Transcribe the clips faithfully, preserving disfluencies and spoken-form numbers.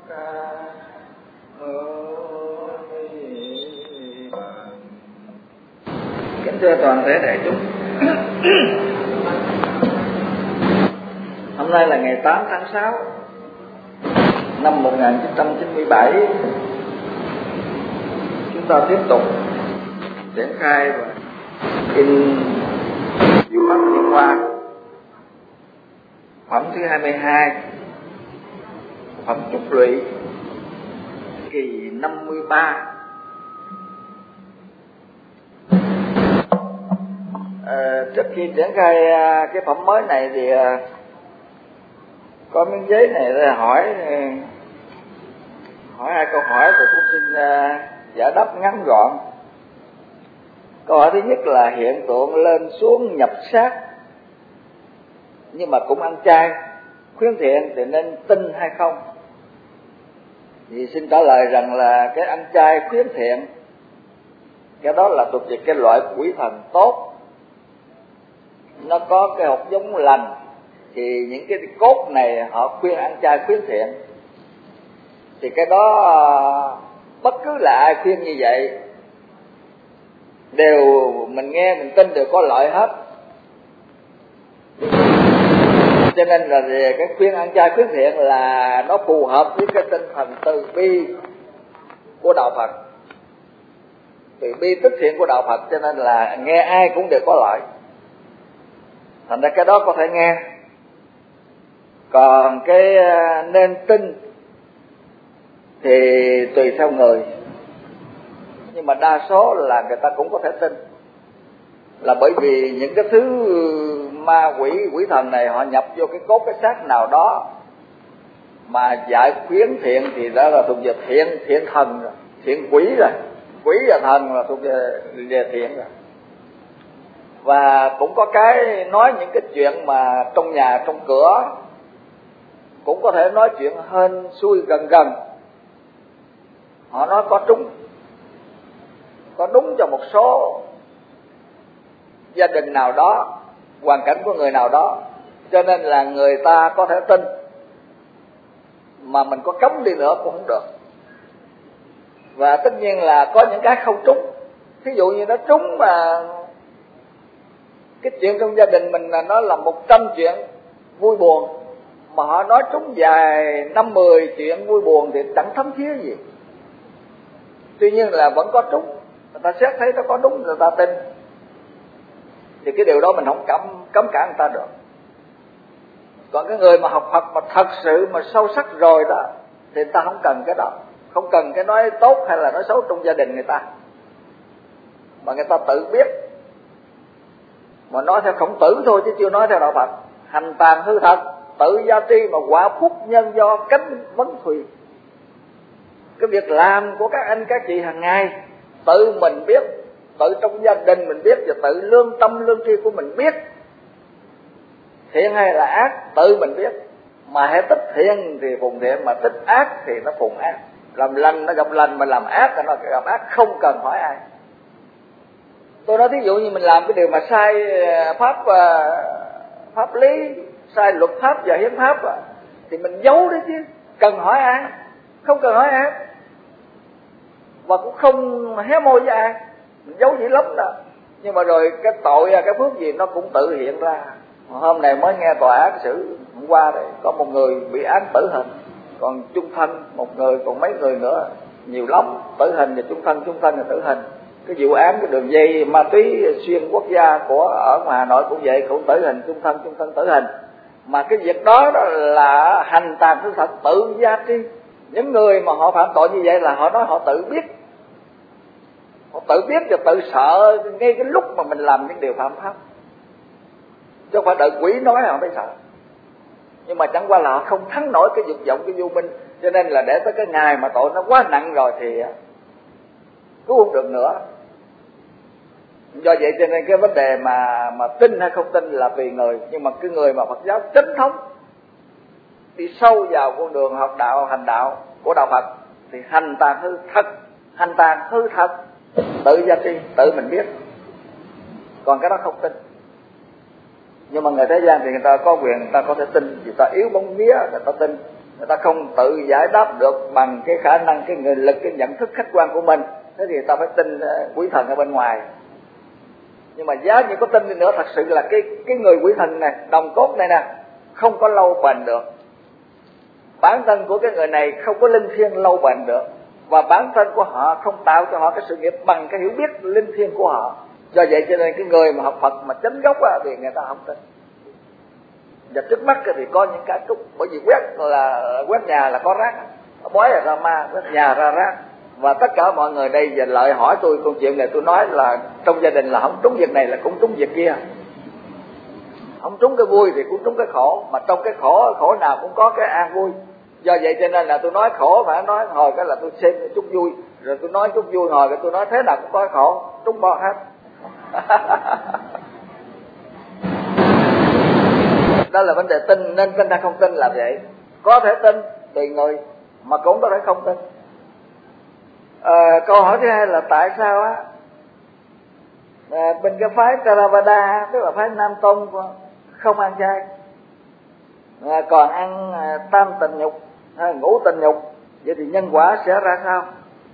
Kính thưa toàn thể đại chúng, hôm nay là ngày tám tháng sáu năm một nghìn chín trăm chín mươi bảy. Chúng ta tiếp tục triển khai và in Diệu Pháp Liên Hoa phẩm thứ hai mươi hai, phẩm Trúc Lụy, kỳ năm mươi ba. À, trước khi triển khai cái phẩm mới này thì có miếng giấy này là hỏi hỏi hai câu hỏi thì tôi xin giải đáp ngắn gọn. Câu hỏi thứ nhất là hiện tượng lên xuống nhập sát nhưng mà cũng ăn chay khuyến thiện thì nên tin hay không? Thì xin trả lời rằng là cái ăn chay khuyến thiện cái đó là thuộc về cái loại quỷ thần tốt, nó có cái hột giống lành, thì những cái cốt này họ khuyên ăn chay khuyến thiện, thì cái đó bất cứ là ai khuyên như vậy đều mình nghe mình tin đều có lợi hết. Cho nên là cái khuyên ăn chay khuyến thiện là nó phù hợp với cái tinh thần từ bi của đạo Phật, từ bi tích thiện của đạo Phật, cho nên là nghe ai cũng đều có lợi. Thành ra cái đó có thể nghe. Còn cái nên tin thì tùy theo người, nhưng mà đa số là người ta cũng có thể tin, là bởi vì những cái thứ ma quỷ quỷ thần này họ nhập vô cái cốt cái xác nào đó mà dạy khuyến thiện thì đó là thuộc về thiện thiện thần rồi, thiện quỷ rồi, quỷ và thần là thuộc về, về thiện rồi. Và cũng có cái nói những cái chuyện mà trong nhà trong cửa, cũng có thể nói chuyện hên xui gần gần. Họ nói có trúng, có đúng cho một số gia đình nào đó, hoàn cảnh của người nào đó, cho nên là người ta có thể tin, mà mình có cấm đi nữa cũng không được. Và tất nhiên là có những cái không trúng. Thí dụ như nó trúng mà cái chuyện trong gia đình mình là nó là một trăm chuyện vui buồn, mà họ nói trúng dài năm mười chuyện vui buồn thì chẳng thấm thía gì. Tuy nhiên là vẫn có trúng, người ta xét thấy nó có đúng, người ta tin, thì cái điều đó mình không cấm cấm cả người ta được. Còn cái người mà học Phật mà thật sự mà sâu sắc rồi đó thì người ta không cần cái đó, không cần cái nói tốt hay là nói xấu trong gia đình người ta, mà người ta tự biết, mà nói theo Khổng Tử thôi chứ chưa nói theo đạo Phật. Hành tàn hư thật, tự gia tri mà quả phúc nhân do cánh vấn thùy. Cái việc làm của các anh các chị hàng ngày tự mình biết, tự trong gia đình mình biết, và tự lương tâm lương tri của mình biết thiện hay là ác, tự mình biết. Mà hãy tích thiện thì phụng thiện, mà tích ác thì nó phụng ác. Làm lành nó gặp lành, mà làm ác thì nó gặp ác, không cần hỏi ai. Tôi nói thí dụ như mình làm cái điều mà sai pháp pháp lý, sai luật pháp và hiến pháp thì mình giấu đấy chứ, cần hỏi ai? Không cần hỏi ai, và cũng không hé môi với ai, mình giấu dữ lắm đó. Nhưng mà rồi cái tội cái phước gì nó cũng tự hiện ra. Hôm nay mới nghe tòa án xử, hôm qua đây có một người bị án tử hình, còn chung thân một người, còn mấy người nữa, nhiều lắm, tử hình và chung thân, chung thân và tử hình. Cái vụ án cái đường dây ma túy xuyên quốc gia của ở ngoài Hà Nội cũng vậy, cũng tử hình, chung thân, chung thân, tử hình. Mà cái việc đó, đó là hành tàn hư thật, tự gia tri. Những người mà họ phạm tội như vậy là họ nói họ tự biết, họ tự biết và tự sợ ngay cái lúc mà mình làm những điều phạm pháp, chứ không phải đợi quỷ nói họ mới sợ. Nhưng mà chẳng qua là họ không thắng nổi cái dục vọng, cái vô minh, cho nên là để tới cái ngày mà tội nó quá nặng rồi thì cứu không được nữa. Do vậy cho nên cái vấn đề mà mà tin hay không tin là tùy người. Nhưng mà cái người mà Phật giáo chính thống, đi sâu vào con đường học đạo, hành đạo của đạo Phật, thì hành tàn hư thật, hành tàn hư thật, tự gia tri, tự mình biết. Còn cái đó không tin. Nhưng mà người thế gian thì người ta có quyền, người ta có thể tin, người ta yếu bóng vía, người ta tin. người ta không tự giải đáp được bằng cái khả năng, cái nghị lực, cái nhận thức khách quan của mình, thế thì ta phải tin quỷ thần ở bên ngoài. Nhưng mà giá như có tin đi nữa, thật sự là cái cái người quỷ thần này, đồng cốt này nè, không có lâu bền được. Bản thân của cái người này không có linh thiêng lâu bền được, và bản thân của họ không tạo cho họ cái sự nghiệp bằng cái hiểu biết linh thiêng của họ. Do vậy cho nên cái người mà học Phật mà chánh gốc á, thì người ta không tin. Và trước mắt thì có những cái trúc, bởi vì quét là quét nhà là có rác, bói là ra ma, quét nhà ra rác. Và tất cả mọi người đây giờ lợi hỏi tôi câu chuyện này, tôi nói là trong gia đình là không trúng việc này là cũng trúng việc kia, không trúng cái vui thì cũng trúng cái khổ, mà trong cái khổ khổ nào cũng có cái an vui. Do vậy cho nên là tôi nói khổ mà nói hồi cái là tôi xem chút vui, rồi tôi nói chút vui hồi cái tôi nói thế nào cũng có khổ, trúng bo hết. Đó là vấn đề tin, nên tin hay không tin là vậy. Có thể tin tùy người, mà cũng có thể không tin. À, câu hỏi thứ hai là tại sao á à, bên cái phái Theravada, tức là phái Nam Tông, không ăn chay, à, còn ăn à, tam tình nhục, à, ngũ tình nhục, vậy thì nhân quả sẽ ra sao?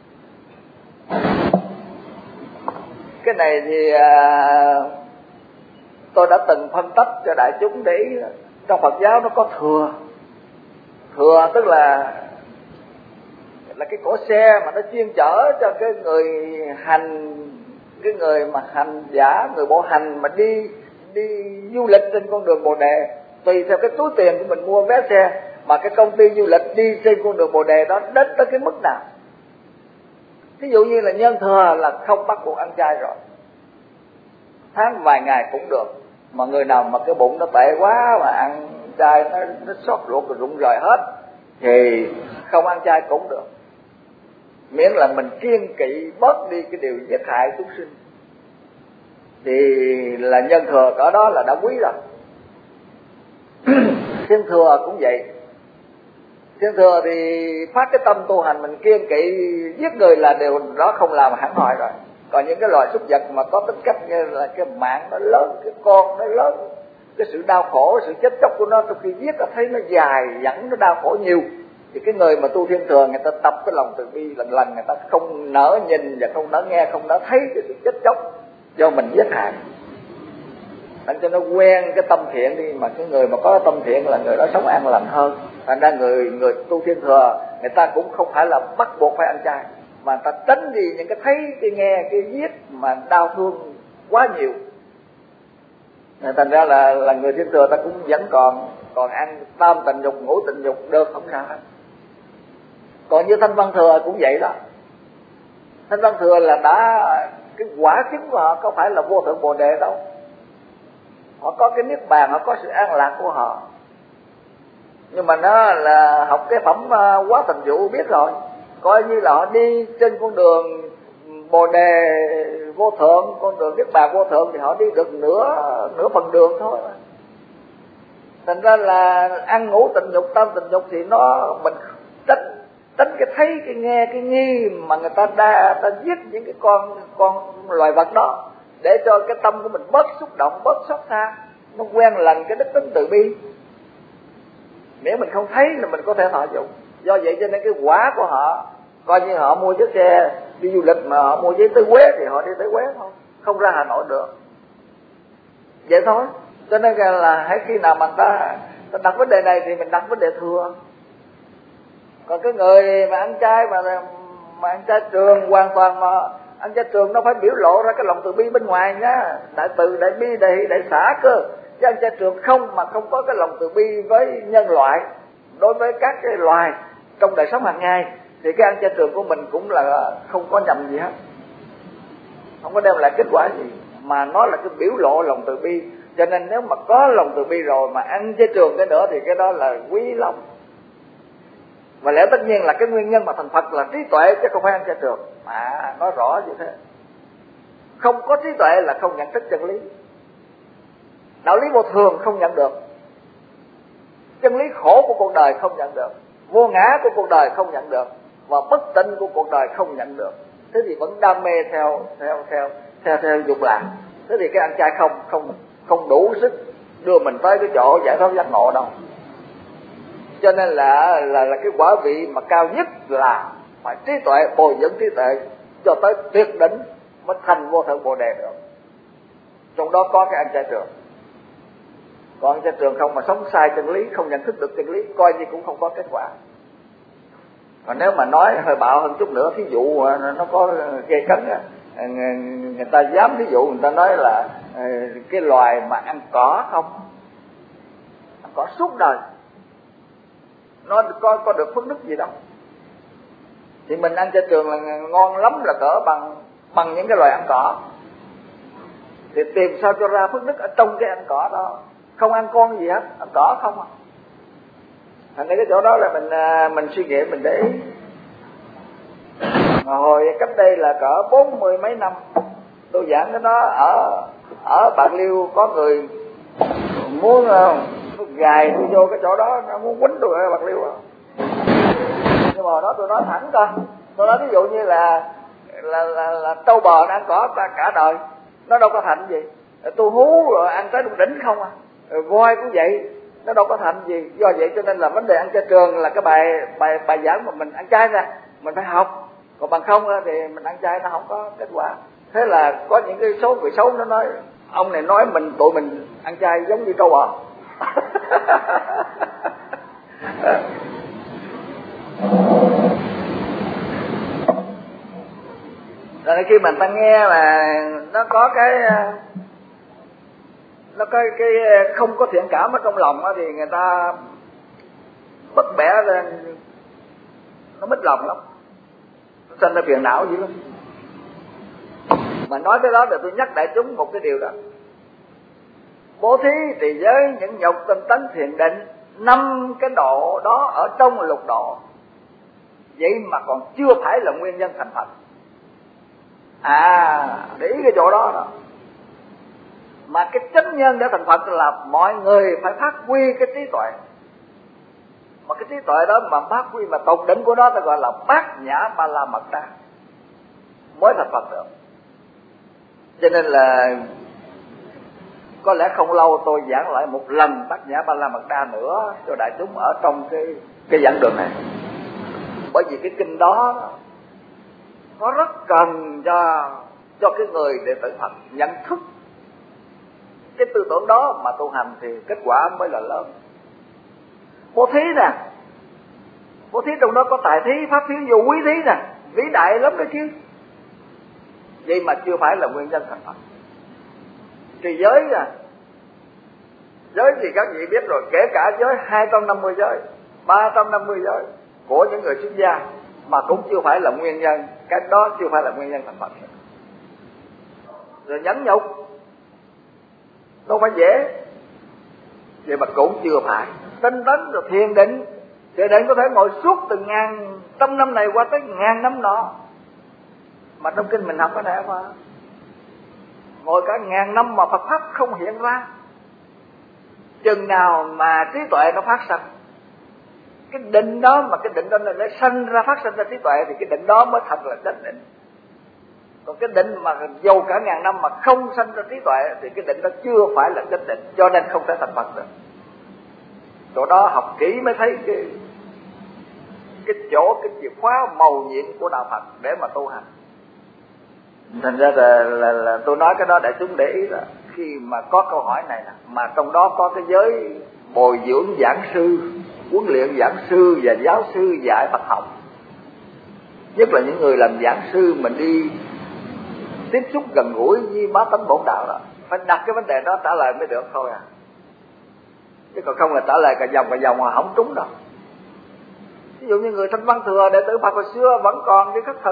Cái này thì à, tôi đã từng phân tích cho đại chúng để ý. Trong Phật giáo nó có thừa. Thừa tức là là cái cỗ xe mà nó chuyên chở cho cái người hành, cái người mà hành giả, người bộ hành mà đi đi du lịch trên con đường Bồ Đề, tùy theo cái túi tiền của mình mua vé xe mà cái công ty du lịch đi trên con đường Bồ Đề đó đến tới cái mức nào. Ví dụ như là nhân thừa là không bắt buộc ăn chay rồi, tháng vài ngày cũng được. Mà người nào mà cái bụng nó tệ quá mà ăn chay nó, nó xót ruột rồi rụng rời hết thì không ăn chay cũng được, miễn là mình kiêng kỵ bớt đi cái điều giết hại chúng sinh thì là nhân thừa cỡ đó là đã quý rồi. Thiên thừa cũng vậy. Thiên thừa thì phát cái tâm tu hành mình kiêng kỵ giết người là điều đó không làm hẳn hoại rồi. Còn những cái loài súc vật mà có tính cách như là cái mạng nó lớn, cái con nó lớn, cái sự đau khổ, sự chết chóc của nó, sau khi giết nó thấy nó dài dẳng, nó đau khổ nhiều, thì cái người mà tu thiên thừa người ta tập cái lòng từ bi lần lần, người ta không nỡ nhìn và không nỡ nghe, không nỡ thấy cái sự chết chóc do mình giết hại, để cho nó quen cái tâm thiện đi. Mà cái người mà có tâm thiện là người đó sống an lành hơn. Thành ra người người tu thiên thừa người ta cũng không phải là bắt buộc phải ăn chay, mà người ta tránh đi những cái thấy, cái nghe, cái giết mà đau thương quá nhiều. Thành ra là là người thiên thừa ta cũng vẫn còn còn ăn tam tình dục, ngũ tình dục được, không sao hết. Còn như Thanh Văn thừa cũng vậy đó. Thanh Văn thừa là đã cái quả chứng của họ có phải là vô thượng Bồ Đề đâu. Họ có cái niết bàn, họ có sự an lạc của họ. Nhưng mà nó là học cái phẩm quá thành vụ biết rồi, coi như là họ đi trên con đường Bồ Đề vô thượng, con đường niết bàn vô thượng, thì họ đi được nửa nửa phần đường thôi. Thành ra là ăn ngũ tình dục, tam tình dục thì nó mình tránh tránh cái thấy, cái nghe, cái nghi mà người ta đa ta giết những cái con con loài vật đó, để cho cái tâm của mình bớt xúc động, bớt xót xa, nó quen lần cái đức tính từ bi. Miễn mình không thấy là mình có thể thọ dụng. Do vậy cho nên cái quả của họ, coi như họ mua chiếc xe đi du lịch mà họ mua giấy tới Huế thì họ đi tới Huế thôi, không ra Hà Nội được. Vậy thôi. Cho nên là hãy khi nào mà ta, ta đặt vấn đề này thì mình đặt vấn đề thừa. Còn cái người mà ăn chay mà mà ăn chay trường hoàn toàn, mà ăn chay trường nó phải biểu lộ ra cái lòng từ bi bên ngoài nhá, đại từ, đại bi, đại đại xã cơ. Chứ ăn chay trường không mà không có cái lòng từ bi với nhân loại, đối với các cái loài trong đời sống hàng ngày, thì cái ăn chay trường của mình cũng là không có nhầm gì hết, không có đem lại kết quả gì, mà nó là cái biểu lộ lòng từ bi. Cho nên nếu mà có lòng từ bi rồi mà ăn chay trường cái nữa thì cái đó là quý lắm. Và lẽ tất nhiên là cái nguyên nhân mà thành Phật là trí tuệ, chứ không phải ăn chay trường, mà nói rõ như thế. Không có trí tuệ là không nhận thức chân lý. Đạo lý vô thường không nhận được, chân lý khổ của cuộc đời không nhận được, vô ngã của cuộc đời không nhận được, và bất tịnh của cuộc đời không nhận được. Thế thì vẫn đam mê theo theo theo theo theo dục lạc. Thế thì cái ăn chay không không không đủ sức đưa mình tới cái chỗ giải thoát giác ngộ đâu. Cho nên là là là cái quả vị mà cao nhất là phải trí tuệ, bồi dưỡng trí tuệ cho tới tuyệt đỉnh mới thành vô thượng bồ đề được. Trong đó có cái anh trai trường. Còn anh trai trường không mà sống sai chân lý, không nhận thức được chân lý, coi như cũng không có kết quả. Còn nếu mà nói hơi bạo hơn chút nữa, thí dụ nó có gây cấn á, người ta dám thí dụ người ta nói là cái loài mà ăn cỏ không, ăn cỏ suốt đời, nó có có được phước đức gì đâu. Thì mình ăn chay trường là ngon lắm là cỡ bằng bằng những cái loài ăn cỏ. Thì tìm sao cho ra phước đức ở trong cái ăn cỏ đó, không ăn con gì hết, ăn cỏ không à. Thành ra cái chỗ đó là mình mình suy nghĩ, mình để ý. Mà hồi cách đây là cỡ bốn mươi mấy năm, tôi giảng cái đó ở ở Bạc Liêu, có người muốn gài tôi vô cái chỗ đó, nó muốn quýnh tôi ở Bạc Liêu à. Nhưng mà hồi đó tôi nói thẳng coi, tôi nói ví dụ như là là là, là trâu bò nó ăn cỏ cả, cả đời, nó đâu có thành gì. Tôi hú rồi ăn tới đỉnh không à. Rồi voi cũng vậy, nó đâu có thành gì. Do vậy cho nên là vấn đề ăn chay trường là cái bài bài bài giảng mà mình ăn chay ra, mình phải học. Còn bằng không thì mình ăn chay nó không có kết quả. Thế là có những cái số người xấu nó nói ông này nói mình tụi mình ăn chay giống như trâu bò. Rồi khi mình ta nghe là nó có cái nó có cái không có thiện cảm ở trong lòng đó, thì người ta bất bẻ lên, nó mít lòng lắm, nó sinh ra phiền não dữ lắm. Mà nói tới đó thì tôi nhắc đại chúng một cái điều đó: bố thí, trì giới, những nhục, tinh tấn, thiền định, năm cái độ đó ở trong lục độ, vậy mà còn chưa phải là nguyên nhân thành Phật. À, để ý cái chỗ đó đó. Mà cái chánh nhân để thành Phật là mọi người phải phát huy cái trí tuệ. Mà cái trí tuệ đó mà phát huy mà tột đỉnh của nó ta gọi là bát nhã ba la mật đa, mới thành Phật được. Cho nên là có lẽ không lâu tôi giảng lại một lần bát nhã ba la mật đa nữa cho đại chúng ở trong cái cái giảng đường này. Bởi vì cái kinh đó nó rất cần cho cho cái người đệ tử Phật nhận thức cái tư tưởng đó mà tu hành thì kết quả mới là lớn. Bố thí nè, bố thí trong đó có tài thí, pháp thí, vô quý thí nè, vĩ đại lắm đó chứ. Vậy mà chưa phải là nguyên nhân thành Phật. Trì giới nè, giới thì các vị biết rồi, kể cả giới hai trăm năm mươi giới, ba trăm năm mươi giới của những người xuất gia mà cũng chưa phải là nguyên nhân, cái đó chưa phải là nguyên nhân thành Phật. Rồi nhẫn nhục đâu phải dễ, vậy mà cũng chưa phải. Tinh tấn rồi thiền định, thiền định có thể ngồi suốt từ ngàn trăm năm này qua tới ngàn năm nọ, mà trong kinh mình học cái này mà ngồi cả ngàn năm mà Phật pháp không hiện ra. Chừng nào mà trí tuệ nó phát sinh, cái định đó mà cái định đó nó sanh ra, phát sinh ra trí tuệ, thì cái định đó mới thật là chánh định. Còn cái định mà dầu cả ngàn năm mà không sanh ra trí tuệ thì cái định đó chưa phải là chánh định, cho nên không thể thành Phật được. Chỗ đó học kỹ mới thấy cái cái chỗ, cái chìa khóa màu nhiệm của đạo Phật để mà tu hành. Thành ra là, là, là tôi nói cái đó để chúng để ý là khi mà có câu hỏi này nè, mà trong đó có cái giới bồi dưỡng giảng sư, huấn luyện giảng sư và giáo sư dạy Phật học, nhất là những người làm giảng sư mình đi tiếp xúc gần gũi với bá tánh bổn đạo đó, phải đặt cái vấn đề đó trả lời mới được thôi à. Chứ còn không là trả lời cả vòng cả vòng mà không trúng đâu. Ví dụ như người Thanh Văn Thừa đệ tử Phật hồi xưa vẫn còn đi khất thực,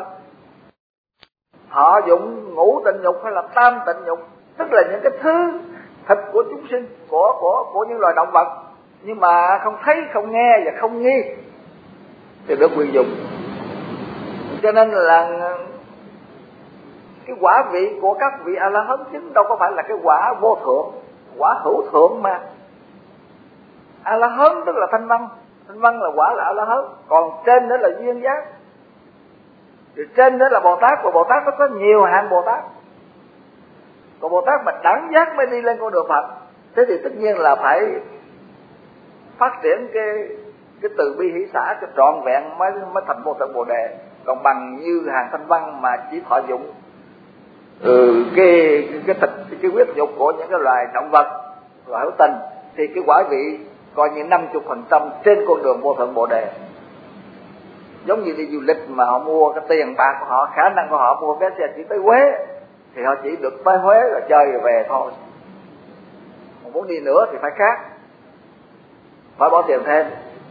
họ dụng ngũ tịnh nhục hay là tam tịnh nhục, tức là những cái thứ thịt của chúng sinh, của của của những loài động vật, nhưng mà không thấy, không nghe và không nghi thì được quyền dùng. Cho nên là cái quả vị của các vị A La Hán chính đâu có phải là cái quả vô thượng, quả hữu thượng mà. A La Hán tức là thanh văn, thanh văn là quả là A La Hán, còn trên đó là duyên giác. Thì trên đó là Bồ Tát, và Bồ Tát nó có nhiều hạng Bồ Tát. Còn Bồ Tát mà đẳng giác mới đi lên con đường Phật, thế thì tất nhiên là phải phát triển cái cái từ bi hỷ xã cho trọn vẹn mới mới thành vô thượng Bồ đề. Còn bằng như Hàng Thanh Văn mà chỉ thọ dụng ừ, cái cái thịt cái, cái huyết nhục của những cái loài động vật, loài hữu tình, thì cái quả vị coi như năm mươi phần trăm trên con đường vô thượng Bồ đề. Giống như đi du lịch mà họ mua cái tiền bạc của họ, khả năng của họ mua vé xe chỉ tới Huế thì họ chỉ được tới Huế rồi chơi rồi về thôi. Mà muốn đi nữa thì phải khác, phải bỏ tiền thêm.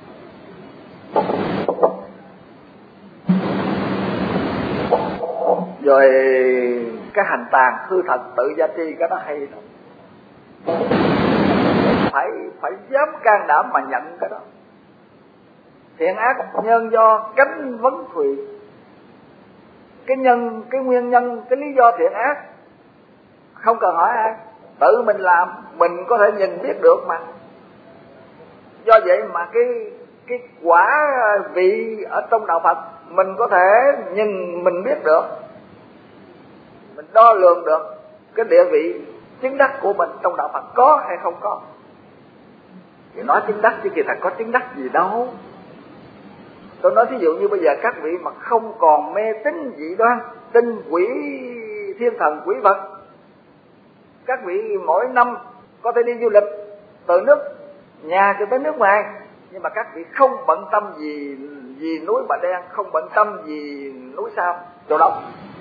Rồi cái hành tàn hư thật tự gia tri, cái đó hay đó. Phải phải dám can đảm mà nhận cái đó. Thiện ác nhân do cánh vấn thùy. Cái nhân, cái nguyên nhân, cái lý do thiện ác không cần hỏi ai, tự mình làm mình có thể nhìn biết được mà. Do vậy mà cái cái quả vị ở trong đạo Phật mình có thể nhìn mình biết được, mình đo lường được cái địa vị chứng đắc của mình trong đạo Phật có hay không có. Thì nói chứng đắc chứ kỳ thật có chứng đắc gì đâu. Tôi nói thí dụ như bây giờ các vị mà không còn mê tín dị đoan, tin quỷ thiên thần quỷ vật, các vị mỗi năm có thể đi du lịch từ nước nhà cho tới nước ngoài, nhưng mà các vị không bận tâm gì gì núi Bà Đen, không bận tâm gì núi Sao Châu Đốc.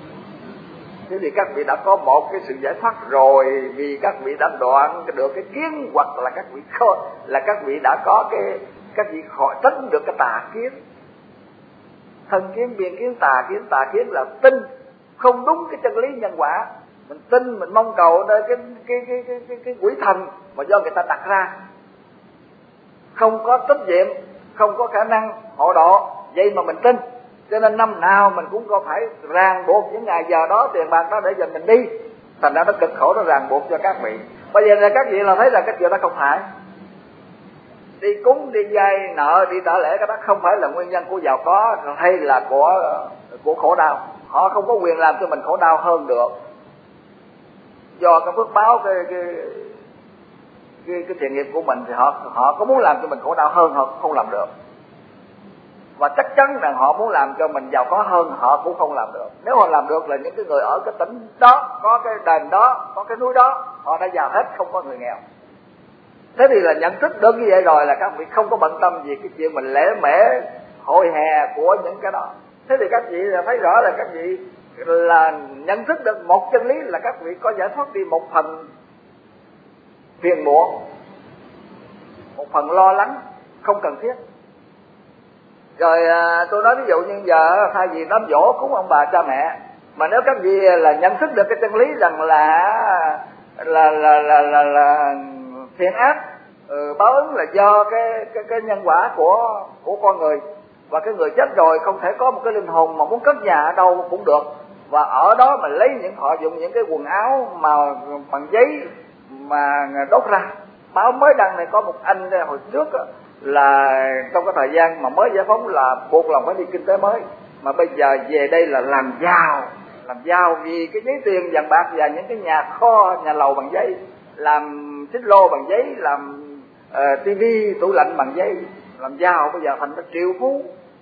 Thế thì các vị đã có một cái sự giải thoát rồi, vì các vị đã đoạn được cái kiến, hoặc là các vị không, là các vị đã có cái các vị khỏi tránh được cái tà kiến. Thân kiến, biên kiến, tà kiến. Tà kiến là tin không đúng cái chân lý nhân quả, mình tin mình mong cầu nơi cái cái cái cái cái, cái quỷ thần mà do người ta đặt ra, không có trách nhiệm, không có khả năng hộ độ, vậy mà mình tin. Cho nên năm nào mình cũng có phải ràng buộc những ngày giờ đó, tiền bạc đó để dành mình đi. Thành ra nó cực khổ, nó ràng buộc cho các vị. Bây giờ là các vị là thấy là cái chuyện đó không phải. Đi cúng, đi vay nợ, đi đỡ lễ, cái đó không phải là nguyên nhân của giàu có hay là của của khổ đau. Họ không có quyền làm cho mình khổ đau hơn được. Do cái phước báo, cái cái cái, cái thiện nghiệp của mình thì họ họ có muốn làm cho mình khổ đau hơn, họ không làm được. Và chắc chắn rằng họ muốn làm cho mình giàu có hơn, họ cũng không làm được. Nếu họ làm được là những cái người ở cái tỉnh đó, có cái đền đó, có cái núi đó, họ đã giàu hết, không có người nghèo. Thế thì là nhận thức được như vậy rồi là các vị không có bận tâm gì cái chuyện mình lễ mễ hội hè của những cái đó. Thế thì các vị là thấy rõ là các vị là nhận thức được một chân lý là các vị có giải thoát đi một phần phiền muộn, một phần lo lắng không cần thiết. Rồi à, tôi nói ví dụ như giờ thay vì đám dỗ cúng ông bà cha mẹ, mà nếu các vị là nhận thức được cái chân lý rằng là là là là là, là thiện ác ừ, báo ứng là do cái cái cái nhân quả của của con người, và cái người chết rồi không thể có một cái linh hồn mà muốn cất nhà ở đâu cũng được, và ở đó mà lấy những họ dùng những cái quần áo mà bằng giấy mà đốt ra. Báo mới đăng này có một anh hồi trước đó, là trong cái thời gian mà mới giải phóng là buộc lòng phải đi kinh tế mới, mà bây giờ về đây là làm giàu, làm giàu vì cái giấy tiền vàng bạc và những cái nhà kho, nhà lầu bằng giấy, làm xích lô bằng giấy, làm uh, tivi, tủ lạnh bằng giấy, làm giàu bây giờ thành cái triệu phú.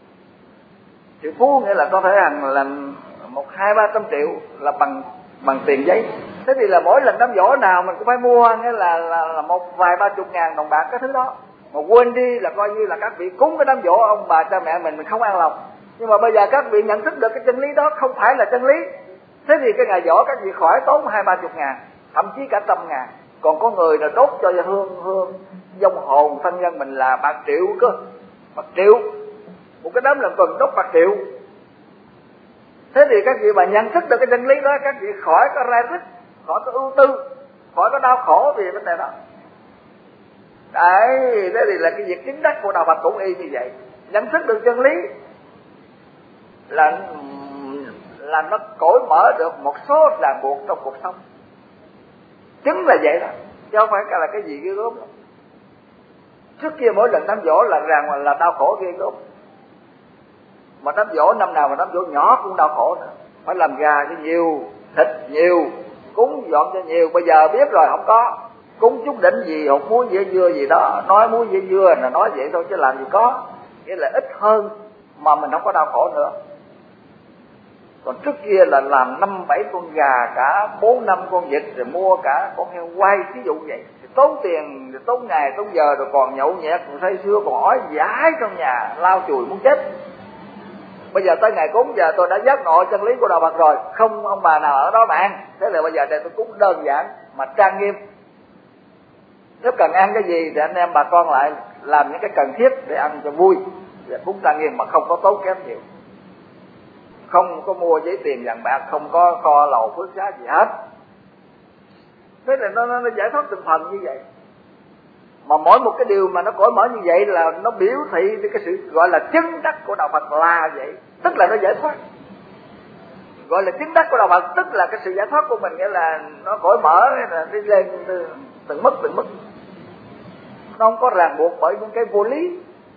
Triệu phú nghĩa là có thể hàng làm một hai ba trăm triệu là bằng bằng tiền giấy. Thế thì là mỗi lần đám giỗ nào mình cũng phải mua nghĩa là là, là một vài ba chục ngàn đồng bạc cái thứ đó, mà quên đi là coi như là các vị cúng cái đám giỗ ông bà cha mẹ mình mình không an lòng. Nhưng mà bây giờ các vị nhận thức được cái chân lý đó không phải là chân lý, thế thì cái ngày giỗ các vị khỏi tốn hai ba chục ngàn, thậm chí cả trăm ngàn. Còn có người là đốt cho hương hương vong hồn thân nhân mình là bạc triệu cơ, bạc triệu, một cái đám làm tuần đốt bạc triệu. Thế thì các vị mà nhận thức được cái chân lý đó, các vị khỏi có rai rứt, khỏi có ưu tư, khỏi có đau khổ vì vấn đề đó. Đấy, thế thì là cái việc chứng đắc của đạo Phật cũng y như vậy. Nhận thức được chân lý là là nó cởi mở được một số ràng buộc trong cuộc sống. Chứng là vậy đó, chứ không phải là cái gì ghê gớm. Trước kia mỗi lần đám giỗ là rằng là đau khổ ghê gớm, mà đám giỗ năm nào mà đám giỗ nhỏ cũng đau khổ nữa, phải làm gà cho nhiều, thịt nhiều, cúng dọn cho nhiều. Bây giờ biết rồi không có, cúng chút đỉnh gì, hột muối dẻ dưa gì đó, nói muối dẻ dưa là nói vậy thôi chứ làm gì có. nghĩa là ít hơn mà mình không có đau khổ nữa. Còn trước kia là làm năm bảy con gà, cả bốn năm con vịt, rồi mua cả con heo quay, ví dụ vậy, thì tốn tiền, thì tốn ngày tốn giờ, rồi còn nhậu nhẹt, còn say sưa, còn ói dãi trong nhà, lau chùi muốn chết. Bây giờ tới ngày cúng giờ tôi đã giác ngộ chân lý của đạo Phật rồi, không ông bà nào ở đó mà ăn. Thế là bây giờ để tôi cúng đơn giản mà trang nghiêm. Nếu cần ăn cái gì thì anh em bà con lại làm những cái cần thiết để ăn cho vui, và cúng trang nghiêm mà không có tốn kém nhiều, không có mua giấy tiền vàng bạc, không có kho lầu phước xá gì hết. Thế là nó, nó, nó giải thoát từng phần như vậy. Mà mỗi một cái điều mà nó cởi mở như vậy là nó biểu thị cái sự gọi là chứng đắc của đạo Phật là vậy, tức là nó giải thoát. Gọi là chứng đắc của đạo Phật tức là cái sự giải thoát của mình, nghĩa là nó cởi mở, là đi lên từng mức từng mức, nó không có ràng buộc bởi những cái vô lý.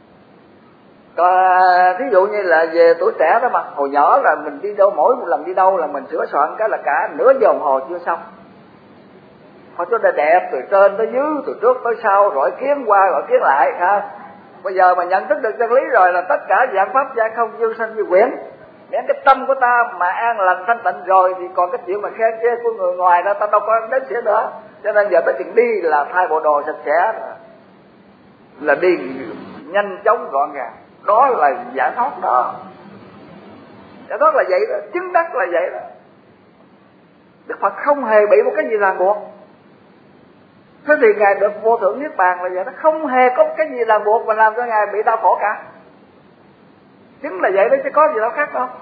Còn thí dụ như là về tuổi trẻ đó, mà hồi nhỏ là mình đi đâu, mỗi một lần đi đâu là mình sửa soạn cái là cả nửa giờ đồng hồ chưa xong. Hồi cho đẹp, từ trên tới dưới, từ trước tới sau, rồi kiến qua rồi kiến lại ha. Bây giờ mà nhận thức được chân lý rồi là tất cả dạng pháp gia không, vô sanh vô quyển. Nếu cái tâm của ta mà an lành thanh tịnh rồi thì còn cái chuyện mà khen chê của người ngoài đó ta đâu có đến xỉa nữa. Cho nên giờ tới chuyện đi là thay bộ đồ sạch sẽ, là đi nhanh chóng gọn gàng. Đó là giải thoát đó. Giải thoát là vậy đó, chứng đắc là vậy đó. Đức Phật không hề bị một cái gì ràng buộc. Thế thì Ngài được vô thượng niết bàn là vậy đó, không hề có cái gì ràng buộc mà làm cho Ngài bị đau khổ cả. Chứng là vậy đó chứ có gì đâu khác đâu.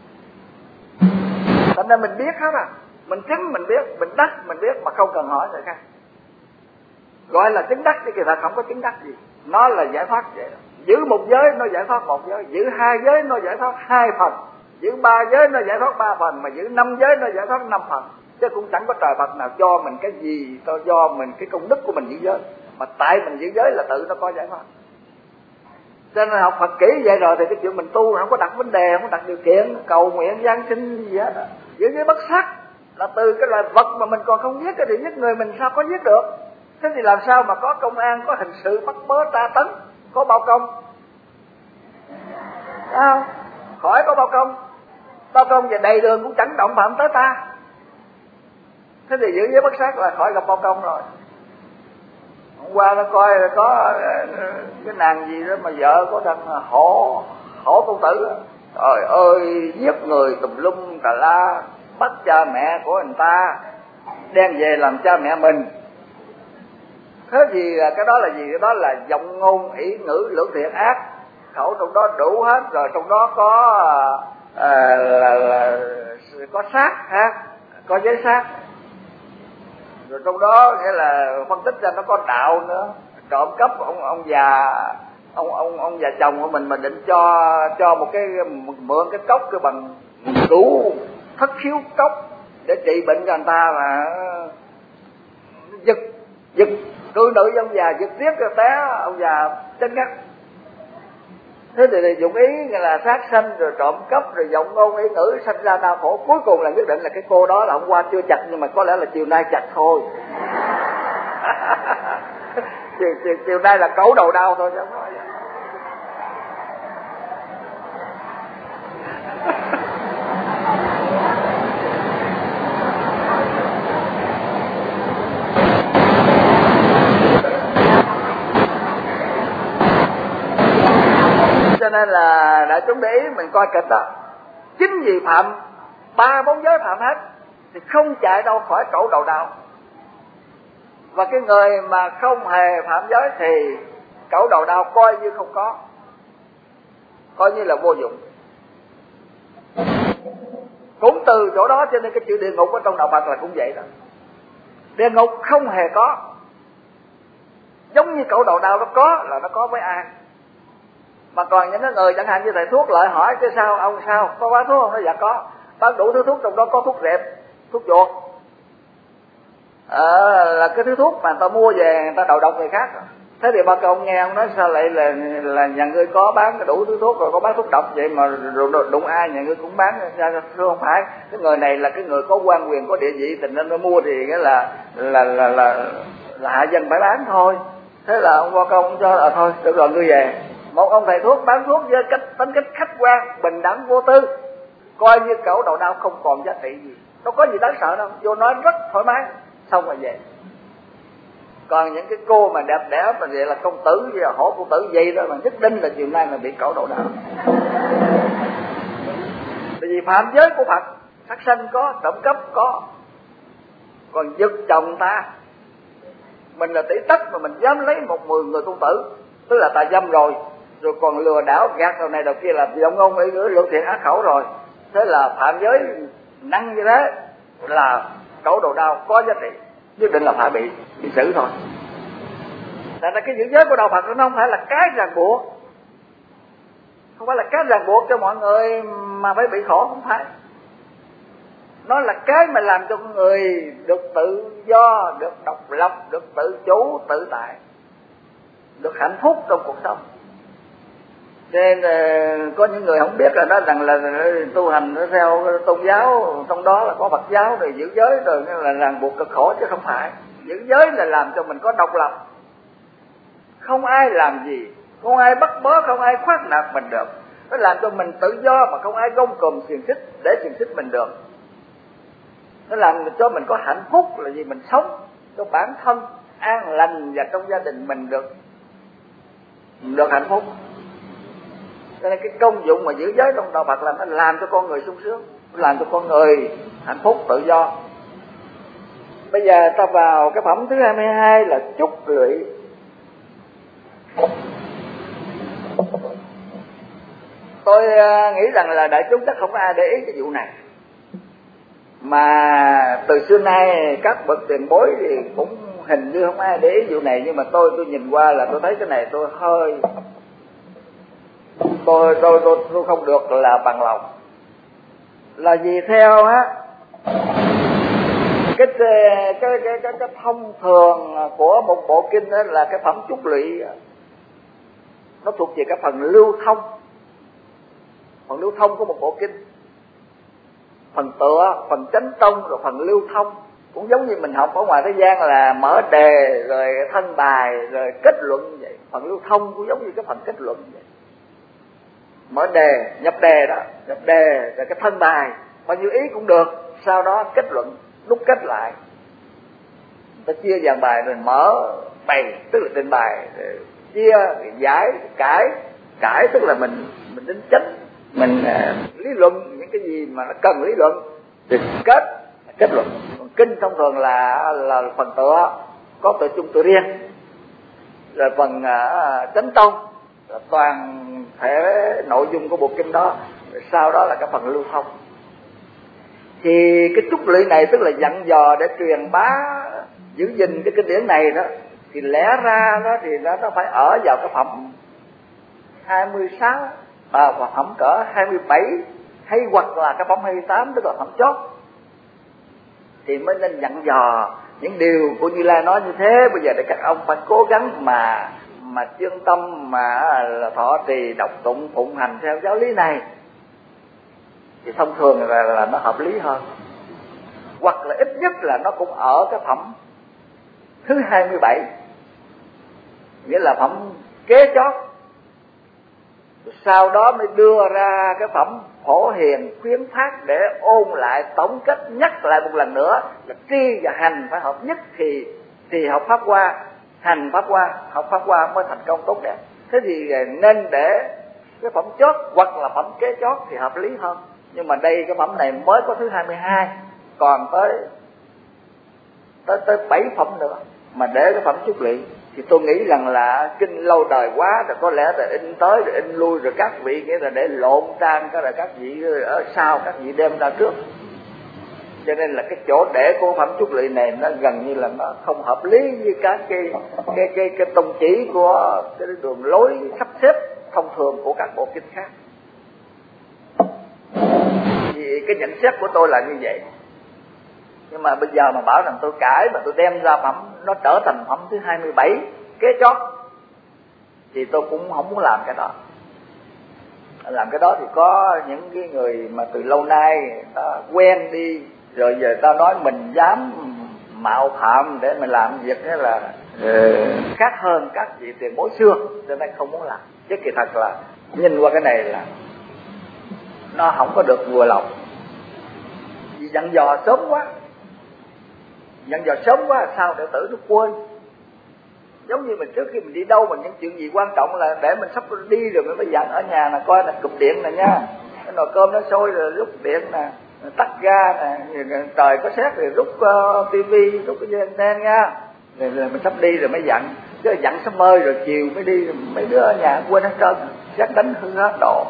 Thành ra mình biết hết à, mình chứng mình biết, mình đắc mình biết mà không cần hỏi người khác. Gọi là chứng đắc chứ kỳ thật không có chứng đắc gì. Nó là giải thoát vậy đó. Giữ một giới nó giải thoát một giới, giữ hai giới nó giải thoát hai phần, giữ ba giới nó giải thoát ba phần, mà giữ năm giới nó giải thoát năm phần. Chứ cũng chẳng có trời Phật nào cho mình cái gì, to do mình cái công đức của mình giữ giới, mà tại mình giữ giới là tự nó có giải thoát. Cho nên học Phật kỹ vậy rồi thì cái chuyện mình tu không có đặt vấn đề, không có đặt điều kiện cầu nguyện giáng sinh gì hết. Giữ giới bất sát là từ cái loài vật mà mình còn không giết cái điều giết người mình sao có giết được. Thế thì làm sao mà có công an, có hình sự bắt bớ tra tấn, có bao công? Sao? Khỏi có bao công. Bao công về đầy đường cũng chẳng động phạm tới ta. Thế thì giữ giới bất sát là khỏi gặp bao công rồi. Hôm qua nó coi là có cái nàng gì đó mà vợ của thằng Hổ Hổ Công Tử, trời ơi, giết người tùm lum tà la, bắt cha mẹ của người ta đem về làm cha mẹ mình. Thế thì cái đó là gì? Cái đó là giọng ngôn ý ngữ lưỡng thiện ác, khẩu trong đó đủ hết rồi. Trong đó có à, là, là, có sát ha, có giới sát, rồi trong đó nghĩa là phân tích ra nó có đạo nữa. Trộm cắp ông ông già ông ông ông già chồng của mình mà định cho cho một cái mượn cái cốc cái bằng đủ thất khiếu cốc để trị bệnh cho người ta, mà giật giật cư nữ với ông già giật tiếp cho té ông già chết ngắt. Thế thì, thì dụng ý là sát sanh rồi trộm cắp rồi giọng ngôn ý ngữ sanh ra đau khổ. Cuối cùng là quyết định là cái cô đó là hôm qua chưa chặt, nhưng mà có lẽ là chiều nay chặt thôi. chiều, chiều, chiều nay là cấu đầu đau thôi chứ không nói. Cho nên là đại chúng để ý mình coi kịch đó, chính vì phạm ba bốn giới phạm hết thì không chạy đâu khỏi chỗ đầu đau. Và cái người mà không hề phạm giới thì cẩu đầu đau coi như không có, coi như là vô dụng. Cũng từ chỗ đó cho nên cái chữ địa ngục ở trong đạo Phật là cũng vậy đó. Địa ngục không hề có, giống như cẩu đầu đau nó có là nó có với ai. Mà còn những cái người chẳng hạn như thầy thuốc lại hỏi cái sao ông sao có bán thuốc không, nó dạ có, bán đủ thứ thuốc, trong đó có thuốc rệp, thuốc chuột, à, là cái thứ thuốc mà người ta mua về người ta đầu độc người khác. Thế thì ba công nghe ông nói sao lại là là nhà ngươi có bán đủ thứ thuốc rồi có bán thuốc độc vậy mà đụng ai nhà ngươi cũng bán ra? Không phải, cái người này là cái người có quan quyền có địa vị, tình nên nó mua thì nghĩa là là là là, là hạ dân phải bán thôi. Thế là ông ba công cho là thôi được rồi ngươi về. Một ông thầy thuốc bán thuốc với cách tính cách khách quan, bình đẳng, vô tư, coi như cẩu đầu đao không còn giá trị gì, đâu có gì đáng sợ đâu, vô nói rất thoải mái, xong rồi về. Còn những cái cô mà đẹp đẽ mà vậy là công tử hay là hổ công tử gì đó, mà nhất định là chiều nay là bị cẩu đầu đao. Tại vì phạm giới của Phật, sát sanh có, trộm cắp có, còn giật chồng ta, mình là tỷ tất mà mình dám lấy một mười người công tử, tức là tà dâm rồi, rồi còn lừa đảo gạt đầu này đầu kia là giọng ngôn ý ngữ lưỡng thiện ác khẩu rồi, thế là phạm giới năng như thế là cẩu đầu đao có giá trị, nhất định là phải bị bị xử thôi. Tại là cái giữ giới của đạo Phật nó không phải là cái ràng buộc, không phải là cái ràng buộc cho mọi người mà phải bị khổ, không phải. Nó là cái mà làm cho người được tự do, được độc lập, được tự chủ, tự tại, được hạnh phúc trong cuộc sống. Nên có những người không biết là nói rằng là tu hành theo tôn giáo, trong đó là có Phật giáo rồi giữ giới rồi là ràng buộc cực khổ, chứ không phải. Giữ giới là làm cho mình có độc lập, không ai làm gì, không ai bắt bớ, không ai khoác nạt mình được. Nó làm cho mình tự do mà không ai gông cùm xiềng xích để xiềng xích mình được. Nó làm cho mình có hạnh phúc là gì, mình sống cho bản thân an lành và trong gia đình mình được được hạnh phúc. Cho nên cái công dụng mà giữ giới trong đạo Phật là nó làm cho con người sung sướng, nó làm cho con người hạnh phúc tự do. Bây giờ ta vào cái phẩm thứ hai mươi hai là chúc lụy. Tôi nghĩ rằng là đại chúng chắc không có ai để ý cái vụ này, mà từ xưa nay các bậc tiền bối thì cũng hình như không ai để ý vụ này, nhưng mà tôi tôi nhìn qua là tôi thấy cái này tôi hơi tôi tôi tôi, tôi không được là bằng lòng. Là vì theo á cái cái cái cái, cái thông thường của một bộ kinh đó là cái phẩm chúc lụy nó thuộc về cái phần lưu thông, phần lưu thông của một bộ kinh, phần tựa, phần chánh tông, rồi phần lưu thông. Cũng giống như mình học ở ngoài thế gian là mở đề rồi thân bài rồi kết luận như vậy, phần lưu thông cũng giống như cái phần kết luận như vậy. Mở đề, nhập đề đó, nhập đề rồi cái thân bài bao nhiêu ý cũng được, sau đó kết luận, đúc kết lại. Ta chia dàn bài rồi mở bày, tức là trình bày, rồi chia, rồi giải, cải, cải tức là mình mình đính chánh, mình uh, lý luận những cái gì mà nó cần lý luận, rồi kết kết luận. Còn kinh thông thường là là phần tựa, có tựa chung tựa riêng, rồi phần uh, chánh tông là toàn thể nội dung của bộ kinh đó, rồi sau đó là cái phần lưu thông. Thì cái chúc lụy này tức là dặn dò để truyền bá giữ gìn cái kinh điển này đó, thì lẽ ra đó thì nó nó phải ở vào cái phẩm hai mươi sáu và phẩm cỡ hai mươi bảy, hay hoặc là cái phẩm hai mươi tám, tức là phẩm chót, thì mới nên dặn dò những điều của Như Lai nói như thế. Bây giờ để các ông phải cố gắng mà mà chuyên tâm mà là thọ trì đọc tụng phụng hành theo giáo lý này, thì thông thường là, là nó hợp lý hơn. Hoặc là ít nhất là nó cũng ở cái phẩm thứ hai mươi bảy, nghĩa là phẩm kế chót, sau đó mới đưa ra cái phẩm phổ hiền khuyến phát để ôn lại, tổng kết, nhắc lại một lần nữa là tri và hành phải hợp nhất thì thì học pháp qua, hành pháp qua, học pháp qua mới thành công tốt đẹp. Thế thì nên để cái phẩm chót hoặc là phẩm kế chót thì hợp lý hơn. Nhưng mà đây cái phẩm này mới có thứ hai mươi hai, còn tới tới tới bảy phẩm nữa mà để cái phẩm chúc lụy thì tôi nghĩ rằng là kinh lâu đời quá rồi, có lẽ là in tới rồi in lui, rồi các vị nghĩa là để lộn trang, cái là các vị ở sau các vị đem ra trước, cho nên là cái chỗ để của phẩm chúc lụy này nó gần như là nó không hợp lý với các cái cái cái cái tông chỉ của cái đường lối sắp xếp thông thường của các bộ kinh khác. Vì cái nhận xét của tôi là như vậy. Nhưng mà bây giờ mà bảo rằng tôi cãi mà tôi đem ra phẩm nó trở thành phẩm thứ hai mươi bảy kế chót thì tôi cũng không muốn làm cái đó. Làm cái đó thì có những cái người mà từ lâu nay ta quen đi, rồi giờ ta nói mình dám mạo phạm để mình làm việc thế là uh, khác hơn các vị tiền bối xưa, cho nên không muốn làm. Chứ kỳ thật là nhìn qua cái này là nó không có được vừa lòng, vì dặn dò sớm quá, dặn dò sớm quá sao đệ tử nó quên. Giống như mình trước khi mình đi đâu mà những chuyện gì quan trọng là để mình sắp đi rồi mình mới dặn ở nhà là coi là cụp điện nè nha, cái nồi cơm nó sôi rồi rút điện nè, tắt ga nè, trời có sét rồi rút uh, tivi, rút cái dây anten nha, rồi, rồi mình sắp đi rồi mới dặn. Chứ dặn sớm mơi rồi chiều mới đi, mấy đứa ở nhà quên hết trơn, sét đánh hư hết đồ.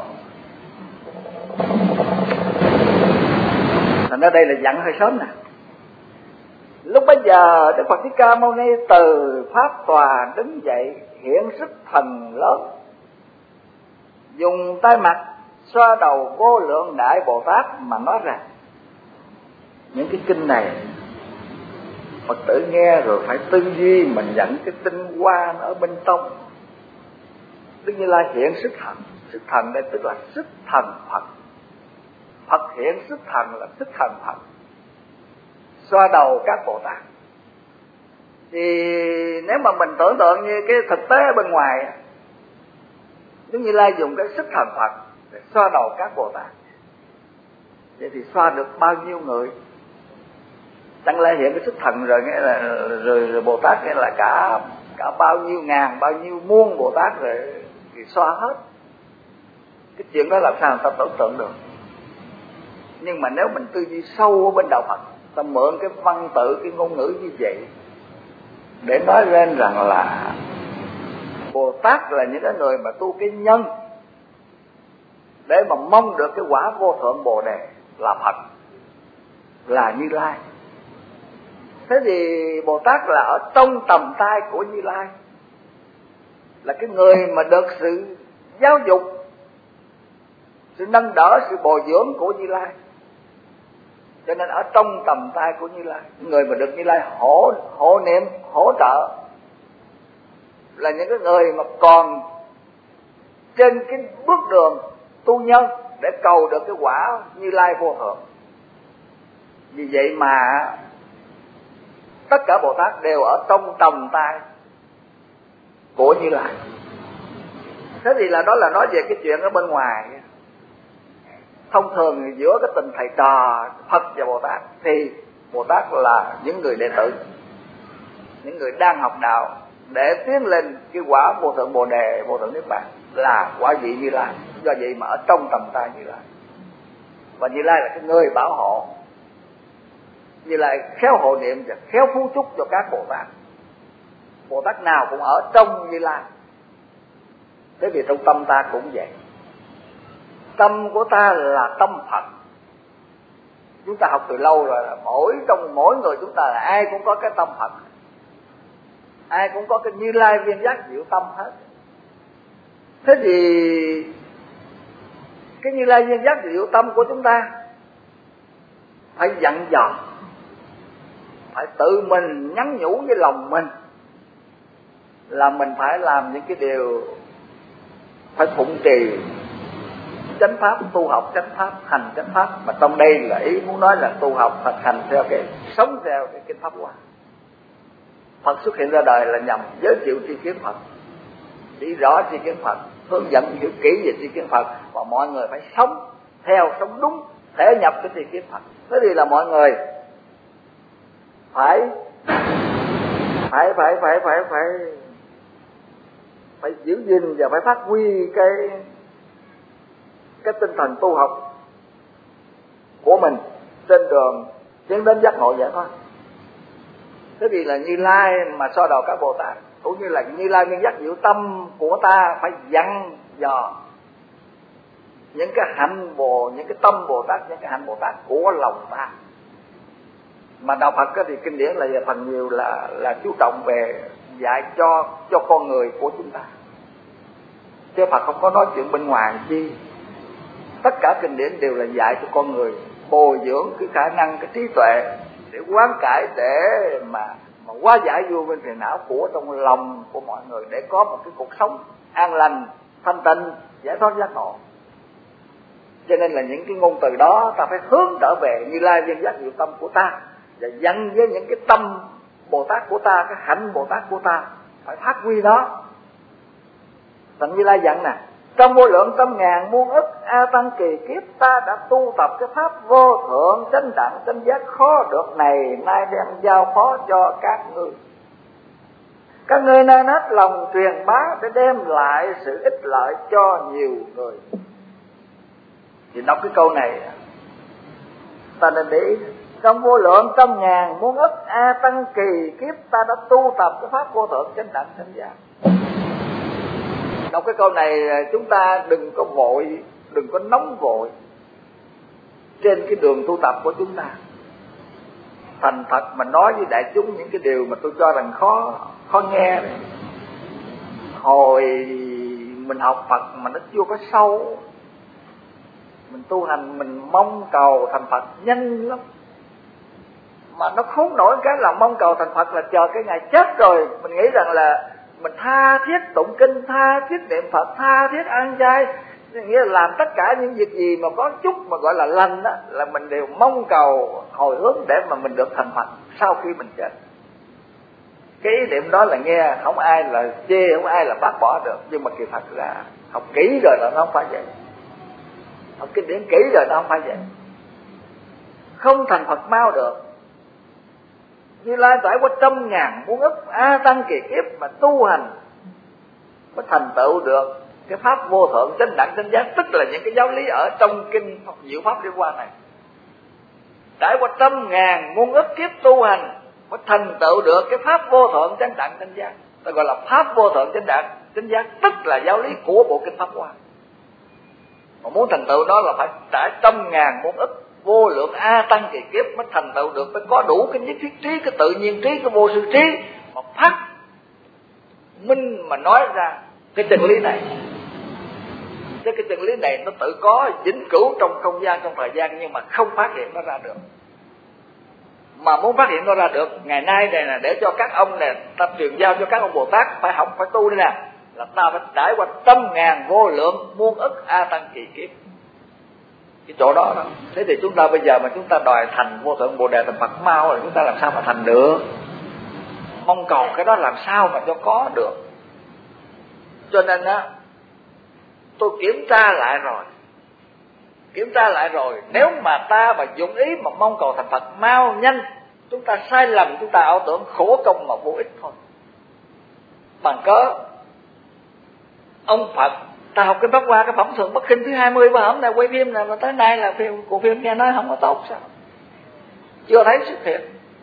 Thành ra đây là dặn hơi sớm nè. Lúc bấy giờ Đức Phật Thích Ca Mâu Ni từ pháp tòa đứng dậy, hiện sức thần lớn, dùng tay mặt xoa đầu vô lượng đại Bồ Tát mà nói rằng những cái kinh này Phật tử nghe rồi phải tư duy mình nhận cái tinh hoa ở bên trong. Đức Như Lai hiện sức thần, sức thần đây tức là sức thần Phật. Phật hiện sức thần là sức thần Phật, xoa đầu các Bồ Tát. Thì nếu mà mình tưởng tượng như cái thực tế ở bên ngoài, Đức Như Lai dùng cái sức thần Phật để xoa đầu các Bồ Tát, vậy thì xoa được bao nhiêu người? Tăng Lê hiện cái sức thần rồi nghĩa là rồi, rồi Bồ Tát nghĩa là cả cả bao nhiêu ngàn, bao nhiêu muôn Bồ Tát rồi thì xoa hết. Cái chuyện đó làm sao người ta tưởng tượng được? Nhưng mà nếu mình tư duy sâu ở bên đạo Phật, ta mượn cái văn tự, cái ngôn ngữ như vậy để nói lên rằng là Bồ Tát là những cái người mà tu cái nhân để mà mong được cái quả vô thượng Bồ Đề là Phật, là Như Lai. Thế thì Bồ Tát là ở trong tầm tay của Như Lai, là cái người mà được sự giáo dục, sự nâng đỡ, sự bồi dưỡng của Như Lai. Cho nên ở trong tầm tay của Như Lai, người mà được Như Lai hỗ, hộ niệm, hỗ trợ là những cái người mà còn trên cái bước đường tu nhân để cầu được cái quả Như Lai vô thượng. Vì vậy mà tất cả Bồ Tát đều ở trong tầm tay của Như Lai. Thế thì là đó là nói về cái chuyện ở bên ngoài. Thông thường giữa cái tình thầy trò Phật và Bồ Tát thì Bồ Tát là những người đệ tử, những người đang học đạo để tiến lên cái quả vô thượng Bồ Đề, vô thượng Niết Bàn là quả vị Như Lai. Do vậy mà ở trong tầm tay Như Lai, và Như Lai là cái người bảo hộ. Như Lai khéo hộ niệm và khéo phú chúc cho các Bồ Tát. Bồ Tát nào cũng ở trong Như Lai. Thế thì trong tâm ta cũng vậy. Tâm của ta là tâm Phật. Chúng ta học từ lâu rồi là mỗi trong mỗi người chúng ta là ai cũng có cái tâm Phật, ai cũng có cái Như Lai viên giác diệu tâm hết. Thế thì cái Như Lai viên giác diệu tâm của chúng ta phải dặn dò, phải tự mình nhắn nhủ với lòng mình là mình phải làm những cái điều phải phụng trì chánh pháp, tu học chánh pháp, hành chánh pháp. Mà trong đây là ý muốn nói là tu học thực hành theo cái sống theo cái kinh pháp Hoa. Phật xuất hiện ra đời là nhằm giới thiệu tri kiến Phật, chỉ rõ tri kiến Phật, hướng dẫn hiểu kỹ về tri kiến Phật, và mọi người phải sống theo, sống đúng, thể nhập cái tri kiến Phật. Thế thì là mọi người phải phải phải phải phải phải phải giữ gìn và phải phát huy cái cái tinh thần tu học của mình trên đường tiến đến giác ngộ giải thoát. Thế thì là Như Lai mà so đầu các Bồ Tát, cũng như là Như Lai nguyên giác diệu tâm của ta phải dặn dò những cái hạnh Bồ, những cái tâm Bồ Tát, những cái hạnh Bồ Tát của lòng ta. Mà đạo Phật thì kinh điển là phần nhiều là là chú trọng về dạy cho cho con người của chúng ta, chứ Phật không có nói chuyện bên ngoài chi. Tất cả kinh điển đều là dạy cho con người bồi dưỡng cái khả năng, cái trí tuệ để quán cải, để mà mà hóa giải vô bên phiền não của trong lòng của mọi người, để có một cái cuộc sống an lành, thanh tịnh, giải thoát giác ngộ. Cho nên là những cái ngôn từ đó ta phải hướng trở về Như Lai viên giác diệu tâm của ta, và dặn với những cái tâm Bồ Tát của ta, cái hạnh Bồ Tát của ta phải phát huy nó Thành Như Lai dặn nè: trong vô lượng trăm ngàn muôn ức a tăng kỳ kiếp, ta đã tu tập cái pháp vô thượng chánh đẳng chánh giác khó được này, nay đem giao phó cho các ngươi. Các ngươi nên hết lòng truyền bá để đem lại sự ích lợi cho nhiều người. Thì đọc cái câu này ta nên để ý, trong vô lượng trăm ngàn muôn ức a tăng kỳ kiếp, ta đã tu tập cái pháp vô thượng chánh đẳng chánh giác. Đọc cái câu này chúng ta đừng có vội, đừng có nóng vội trên cái đường tu tập của chúng ta. Thành thật mà nói với đại chúng những cái điều mà tôi cho rằng khó khó nghe đấy. Hồi mình học Phật mà nó chưa có sâu, mình tu hành mình mong cầu thành Phật nhanh lắm, mà nó khốn nổi cái là mong cầu thành Phật là chờ cái ngày chết rồi mình nghĩ rằng là mình tha thiết tụng kinh, tha thiết niệm Phật, tha thiết ăn chay, nghĩa là làm tất cả những việc gì mà có chút mà gọi là lành đó, là mình đều mong cầu hồi hướng để mà mình được thành Phật sau khi mình chết. Cái ý niệm đó là nghe không ai là chê, không ai là bác bỏ được, nhưng mà kỳ thật là học kỹ rồi là nó không phải vậy, học kinh điển kỹ rồi nó không phải vậy, không thành Phật mau được. Như Lai trải qua trăm ngàn muôn ức a tăng kỳ kiếp mà tu hành mới thành tựu được cái pháp vô thượng chánh đẳng chánh giác, tức là những cái giáo lý ở trong kinh Diệu Pháp Liên Hoa này. Trải qua trăm ngàn muôn ức kiếp tu hành mới thành tựu được cái pháp vô thượng chánh đẳng chánh giác, ta gọi là pháp vô thượng chánh đẳng chánh giác, tức là giáo lý của bộ kinh Pháp Hoa. Mà muốn thành tựu nó là phải trải trăm ngàn muôn ức vô lượng a tăng kỳ kiếp mới thành tựu được, phải có đủ cái nhất thiết trí, cái tự nhiên trí, cái vô sư trí mà phát minh mà nói ra cái chân lý này. Chứ cái chân lý này nó tự có vĩnh cửu trong không gian, trong thời gian, nhưng mà không phát hiện nó ra được. Mà muốn phát hiện nó ra được, ngày nay này là để cho các ông này ta truyền giao cho các ông Bồ Tát phải học, phải tu đây nè, là ta phải trải qua trăm ngàn vô lượng muôn ức a tăng kỳ kiếp. Cái chỗ đó đó. Thế thì chúng ta bây giờ mà chúng ta đòi thành vô thượng Bồ Đề thành Phật mau là chúng ta làm sao mà thành được? Mong cầu cái đó làm sao mà cho có được? Cho nên á, tôi kiểm tra lại rồi, kiểm tra lại rồi, nếu mà ta mà dụng ý mà mong cầu thành Phật mau nhanh, chúng ta sai lầm, chúng ta ảo tưởng khổ công mà vô ích thôi. Bằng cớ ông Phật, ta học cái Pháp Hoa, cái phẩm Thượng Bất Khinh thứ hai mươi, và hôm nay quay phim này mà tới nay là phim, cuộc phim nghe nói không có tốt sao? Chưa thấy xuất hiện.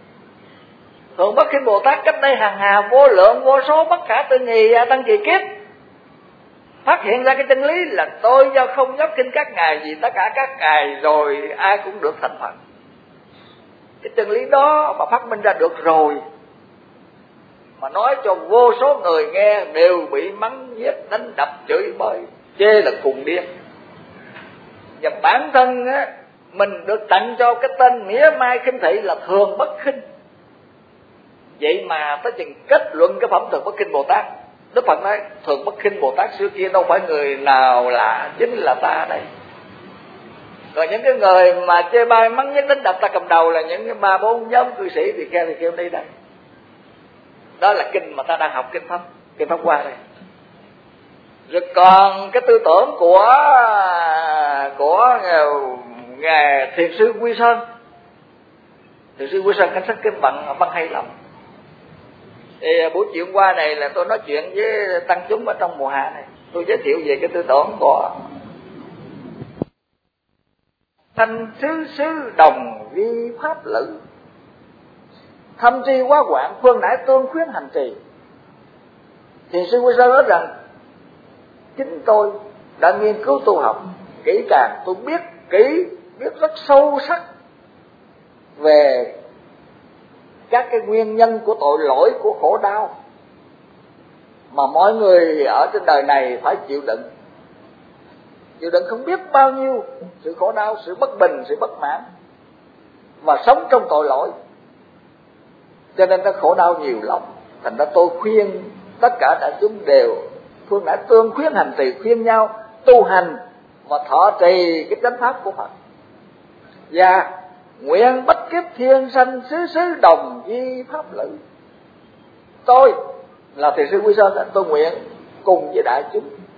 Thượng Bất Khinh Bồ Tát cách đây hàng hà vô lượng vô số bất khả tư nghị tăng kỳ kiếp phát hiện ra cái chân lý là tôi do không nhấp kinh các ngài gì tất cả các ngài rồi ai cũng được thành Phật. Cái chân lý đó mà phát minh ra được rồi mà nói cho vô số người nghe đều bị mắng giết, đánh đập, chửi bới, chê là cùng điên. Và bản thân á, mình được tặng cho cái tên mỉa mai khinh thị là Thường Bất Khinh. Vậy mà tới chừng kết luận cái phẩm Thường Bất Khinh Bồ Tát, Đức Phật nói Thường Bất Khinh Bồ Tát xưa kia đâu phải người nào là chính là ta đây. Còn những cái người mà chê bai mắng nhất đánh đập ta cầm đầu là những cái ba bốn nhóm cư sĩ thì kêu thì kêu đi đây. Đó là kinh mà ta đang học, kinh Pháp, kinh Pháp Hoa đây. Rồi còn cái tư tưởng của của ngài thiền sư Quy Sơn, thiền sư Quy Sơn cảnh sách kinh bằng văn hay lắm. Thì buổi chiều hôm qua này là tôi nói chuyện với tăng chúng ở trong mùa hạ này, tôi giới thiệu về cái tư tưởng của thanh sứ sứ đồng vi pháp lữ, thâm tri quá quảng, phương nải tương khuyến hành trì. Thiền sư Quy Sơn nói rằng chính tôi đã nghiên cứu tu học kỹ càng, tôi biết kỹ, biết rất sâu sắc về các cái nguyên nhân của tội lỗi, của khổ đau mà mọi người ở trên đời này phải chịu đựng. Chịu đựng không biết bao nhiêu sự khổ đau, sự bất bình, sự bất mãn, và sống trong tội lỗi, cho nên nó khổ đau nhiều lắm. Thành ra tôi khuyên tất cả đại chúng đều phương đã tương khuyến hành trì, khuyên nhau tu hành và thọ trì cái chánh pháp của Phật. Và nguyện bất kiếp thiên sanh xứ xứ đồng di pháp lữ. Tôi là thiền sư Quy Sơn, tôi nguyện cùng với đại chúng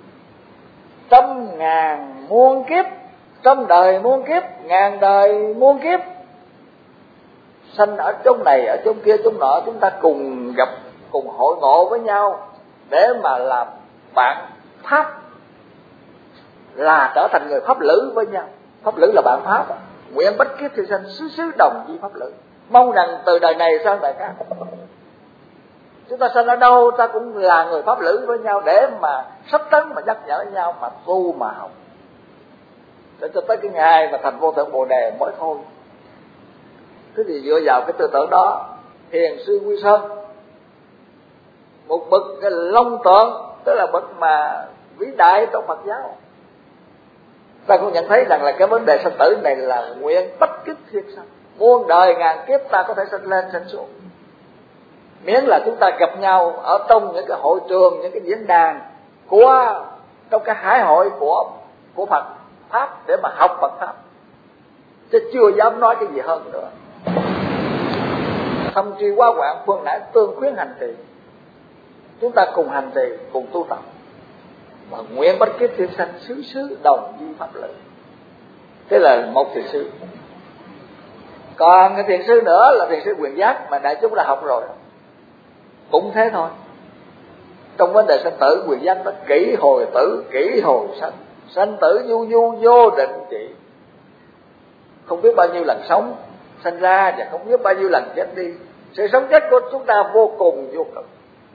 trăm ngàn muôn kiếp, trăm đời muôn kiếp, ngàn đời muôn kiếp, sanh ở chốn này ở chốn kia chốn nọ, chúng ta cùng gặp, cùng hội ngộ với nhau để mà làm bạn pháp, là trở thành người pháp lữ với nhau. Pháp lữ là bạn pháp. Nguyện bách kiếp thì sanh xứ xứ đồng với pháp lữ. Mong rằng từ đời này sang đời khác, chúng ta sanh ở đâu ta cũng là người pháp lữ với nhau, để mà sắp tấn, mà nhắc nhở nhau, mà tu mà học, để cho tới cái ngày mà thành vô thượng Bồ Đề mới thôi. Thế thì dựa vào cái tư tưởng đó, Thiền sư Quy Sơn, một bậc cái long tượng, tức là bậc mà vĩ đại trong Phật giáo, ta cũng nhận thấy rằng là cái vấn đề sanh tử này là nguyện bách kiếp thiên sanh, muôn đời ngàn kiếp ta có thể sanh lên sanh xuống, miễn là chúng ta gặp nhau ở trong những cái hội trường, những cái diễn đàn của trong cái hải hội của của Phật pháp để mà học Phật pháp, chứ chưa dám nói cái gì hơn nữa. Thâm tri quá quạng phương nãy tương khuyến hành trì, chúng ta cùng hành trì, cùng tu tập, mà nguyện bách kiếp thiên sanh xứ xứ đồng vi pháp lữ. Thế là một thiền sư. Còn cái thiền sư nữa là thiền sư Quyền Giác, mà đại chúng đã học rồi, cũng thế thôi. Trong vấn đề sanh tử, Quyền Giác nó kỹ hồi tử, kỹ hồi sanh, sanh tử du du vô định chỉ, không biết bao nhiêu lần sống sanh ra và không biết bao nhiêu lần chết đi. Sự sống chết của chúng ta vô cùng vô cực.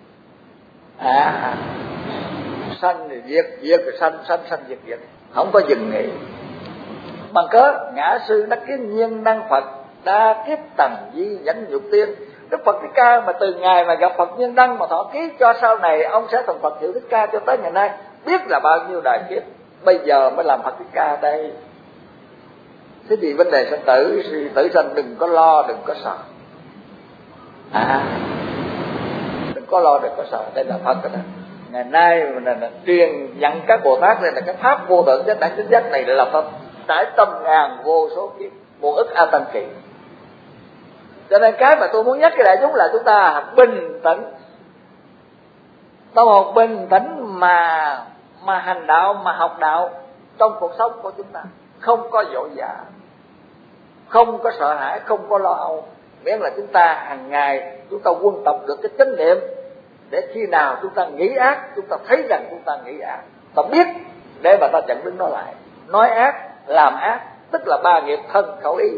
À, sanh thì diệt, diệt thì sanh, sanh sanh diệt diệt, không có dừng nghỉ. Bằng cớ ngã sư đắc kiến nhiên năng Phật, đa kiếp tầng di nhẫn nhục tiên. Đức Phật Thích Ca mà từ ngày mà gặp Phật Nhân Đăng mà thọ ký cho sau này ông sẽ thành Phật Hiệu Thích Ca cho tới ngày nay, biết là bao nhiêu đại kiếp, bây giờ mới làm Phật Thích Ca đây. Thế thì vấn đề sanh tử, tử sanh đừng có lo, đừng có sợ. À, đừng có lo, đừng có sợ. Đây là Phật đó. Ngày nay mình là, là truyền dặn các Bồ Tát này là cái pháp vô thượng chánh đẳng chánh giác này là Phật trải tâm ngàn vô số kiếp, muôn ức a tăng kỳ. Cho nên cái mà tôi muốn nhắc cái đại chúng là chúng ta bình tĩnh, tâm hồn bình tĩnh mà mà hành đạo, mà học đạo trong cuộc sống của chúng ta, không có vội vã, không có sợ hãi, không có lo âu, miễn là chúng ta hàng ngày chúng ta quân tập được cái chánh niệm, để khi nào chúng ta nghĩ ác, chúng ta thấy rằng chúng ta nghĩ ác, ta biết để mà ta chặn đứng nó lại. Nói ác, làm ác, tức là ba nghiệp thân khẩu ý,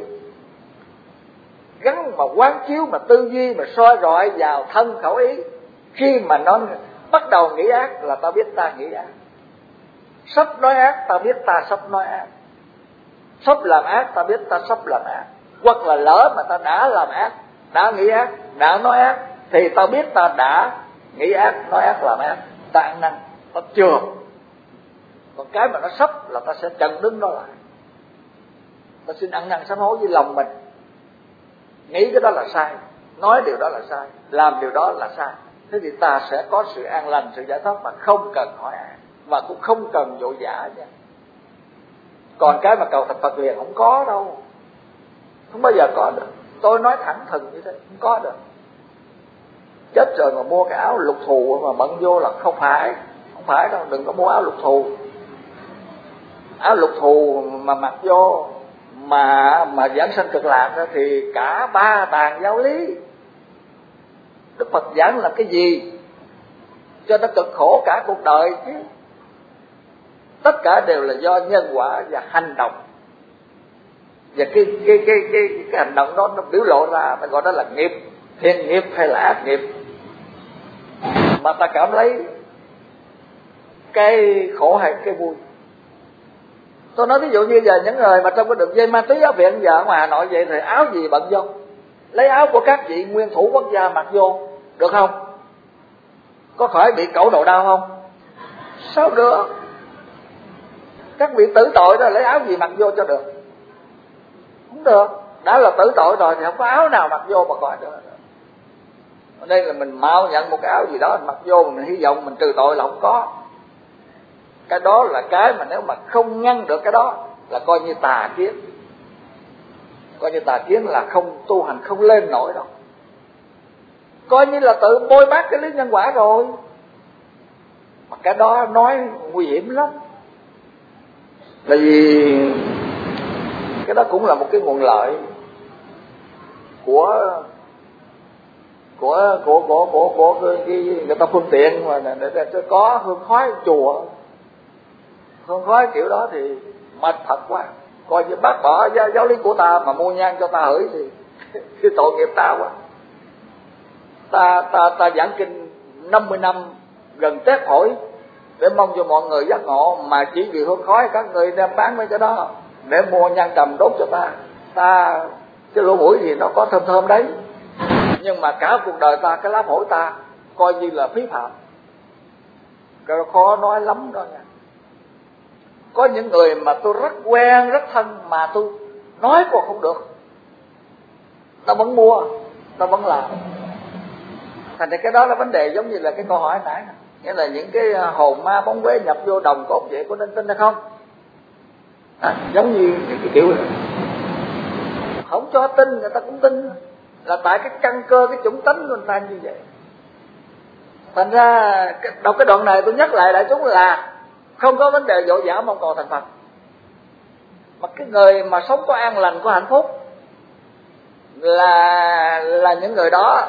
gắn mà quán chiếu, mà tư duy, mà soi rọi vào thân khẩu ý. Khi mà nó bắt đầu nghĩ ác là ta biết ta nghĩ ác, sắp nói ác ta biết ta sắp nói ác, sắp làm ác ta biết ta sắp làm ác. Hoặc là lỡ mà ta đã làm ác, đã nghĩ ác, đã nói ác, thì ta biết ta đã nghĩ ác, nói ác, làm ác, ta ăn năn, ta chừa. Còn cái mà nó sắp là ta sẽ chặn đứng nó lại, ta xin ăn năn sám hối với lòng mình. Nghĩ cái đó là sai, nói điều đó là sai, làm điều đó là sai. Thế thì ta sẽ có sự an lành, sự giải thoát mà không cần hỏi ai, và cũng không cần vội vã nha. Còn cái mà cầu thành Phật liền không có đâu, không bao giờ có được. Tôi nói thẳng thừng như thế, không có được. Chết rồi mà mua cái áo lục thù mà bận vô là không phải, không phải đâu. Đừng có mua áo lục thù, áo lục thù mà mặc vô mà mà giảng sanh cực lạc đó thì cả ba tàng giáo lý. Đức Phật giảng là cái gì cho nó cực khổ cả cuộc đời chứ. Tất cả đều là do nhân quả và hành động, và cái cái cái cái, cái hành động đó nó biểu lộ ra, ta gọi đó là nghiệp, thiện nghiệp hay là ác nghiệp. Mà ta cảm lấy cái khổ hay cái vui. Tôi nói ví dụ như giờ những người mà trong cái đường dây ma túy ở viện giờ ở ngoài Hà Nội vậy thì áo gì bận vô, lấy áo của các vị nguyên thủ quốc gia mặc vô được không? Có khỏi bị cẩu đầu đau không? Sao được? Các vị tử tội đó lấy áo gì mặc vô cho được? Không được. Đã là tử tội rồi thì không có áo nào mặc vô mà gọi được. Ở đây là mình mau nhận một cái áo gì đó mình mặc vô, mình hy vọng mình trừ tội là không có. Cái đó là cái mà nếu mà không ngăn được cái đó là coi như tà kiến. Coi như tà kiến là không tu hành không lên nổi đâu. Coi như là tự bôi bác cái lý nhân quả rồi. Mà cái đó nói nguy hiểm lắm. Tại vì cái đó cũng là một cái nguồn lợi của của của của của của, của cái, người ta phương tiện mà để, để, để có hương khói chùa, hương khói kiểu đó thì mệt thật quá. Coi như bác bỏ giáo, giáo lý của ta mà mua nhang cho ta hửi thì thì tội nghiệp ta quá. Ta ta ta giảng kinh năm mươi năm gần tét phổi để mong cho mọi người giác ngộ, mà chỉ vì hương khói các người đem bán mấy cái đó để mua nhang trầm đốt cho ta. Ta cái lỗ mũi thì nó có thơm thơm đấy, nhưng mà cả cuộc đời ta, cái lá phổi ta coi như là phí phạm. Cái khó nói lắm đó nha. Có những người mà tôi rất quen, rất thân mà tôi nói còn không được, ta vẫn mua, ta vẫn làm. Thành ra cái đó là vấn đề giống như là cái câu hỏi nãy, nghĩa là những cái hồn ma bóng quế nhập vô đồng cốt vậy, có nên tin hay không? À, giống như cái, cái kiểu này. Không cho tin người ta cũng tin, là tại cái căn cơ, cái chủng tánh của người ta như vậy. Thành ra đọc cái đoạn này tôi nhắc lại đại chúng là không có vấn đề dỗ dã mong cầu thành Phật, mà cái người mà sống có an lành, có hạnh phúc là là những người đó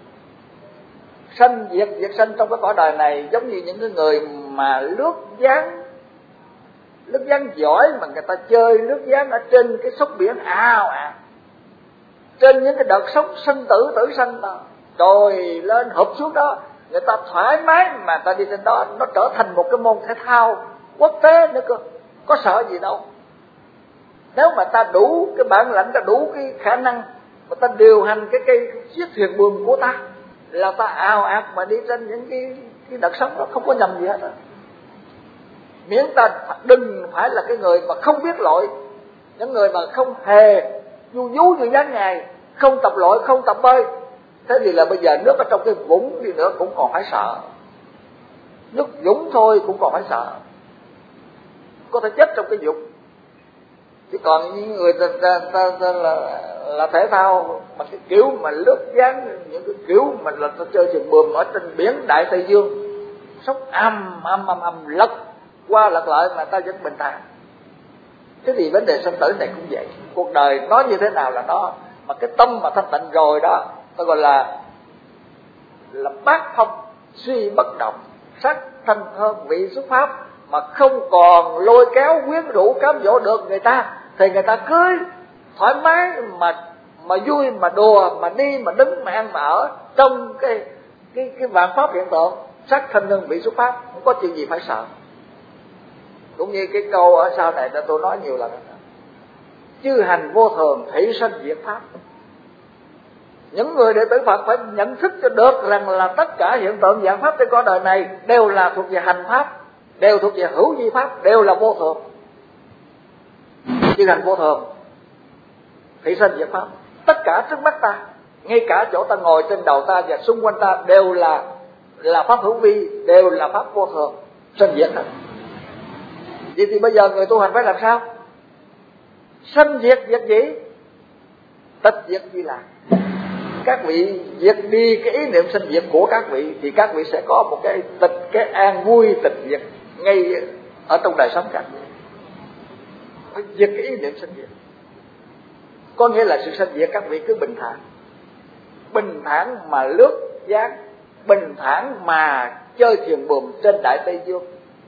sanh diệt diệt sanh trong cái cõi đời này, giống như những cái người mà lướt ván lướt ván giỏi, mà người ta chơi lướt ván ở trên cái sóng biển ào ạt, trên những cái đợt sóng sinh tử tử sanh đó, rồi lên hụp xuống đó, người ta thoải mái mà ta đi trên đó, nó trở thành một cái môn thể thao quốc tế nữa cơ, có sợ gì đâu. Nếu mà ta đủ cái bản lãnh, ta đủ cái khả năng mà ta điều hành cái cây chiếc thuyền buồm của ta, là ta ào ạt mà đi trên những cái, cái đợt sóng đó không có nhầm gì hết đó. Miễn ta đừng phải là cái người mà không biết lội, những người mà không hề du vú như dáng ngày, không tập lội, không tập bơi. Thế thì là bây giờ nước ở trong cái vũng đi nữa cũng còn phải sợ, nước vũng thôi cũng còn phải sợ, có thể chết trong cái vũng. Chứ còn những người ta, ta, ta, ta là, là thể thao mà cái kiểu mà lướt ván, những cái kiểu mà là ta chơi thuyền buồm ở trên biển Đại Tây Dương, sóng âm âm âm âm lật qua lật lại mà ta vẫn bình thản. Thế thì vấn đề sanh tử này cũng vậy, cuộc đời nó như thế nào là nó, mà cái tâm mà thanh tịnh rồi đó, ta gọi là là bát phong suy bất động, sắc thanh thơm vị xuất pháp, mà không còn lôi kéo quyến rũ cám dỗ được người ta, thì người ta cưới thoải mái mà mà vui mà đùa mà đi mà đứng mà ăn mà ở trong cái cái cái vạn pháp hiện tượng, sắc thanh thơm vị xuất pháp, không có chuyện gì phải sợ. Cũng như cái câu ở sau này đã tôi nói nhiều lần, chư hành vô thường, thủy sanh diệt pháp. Những người đệ tử Phật phải nhận thức cho được rằng là tất cả hiện tượng dạng pháp trên cõi đời này đều là thuộc về hành pháp, đều thuộc về hữu vi pháp, đều là vô thường. Chư hành vô thường, thủy sanh diệt pháp. Tất cả trước mắt ta, ngay cả chỗ ta ngồi, trên đầu ta và xung quanh ta đều là là pháp hữu vi, đều là pháp vô thường, sanh diệt hết. Vậy thì bây giờ người tu hành phải làm sao? Sanh diệt diệt gì? Tịch diệt gì là? Các vị diệt đi cái ý niệm sanh diệt của các vị, thì các vị sẽ có một cái tịch, cái an vui tịch diệt ngay ở trong đời sống các vị. Phải diệt cái ý niệm sanh diệt, có nghĩa là sự sanh diệt các vị cứ bình thản, bình thản mà lướt ván, bình thản mà chơi thuyền buồm trên Đại Tây Dương.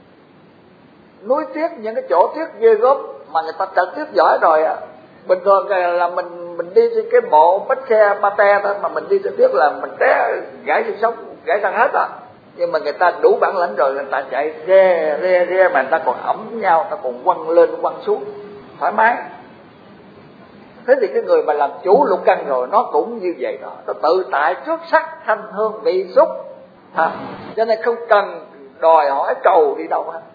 Núi tuyết, những cái chỗ tuyết ghê gớm mà người ta trật tuyết giỏi rồi à. Bình thường là mình mình đi trên cái bộ bách xe ba te thôi, mà mình đi trên tuyết là mình té gãy xương sống, gãy răng hết à. Nhưng mà người ta đủ bản lĩnh rồi, người ta chạy re re re mà người ta còn ẩm nhau, người ta còn quăng lên quăng xuống thoải mái. Thế thì cái người mà làm chủ lục căn rồi nó cũng như vậy đó, nó tự tại trước sắc thanh hương vị xúc à. Cho nên không cần đòi hỏi cầu đi đâu hết.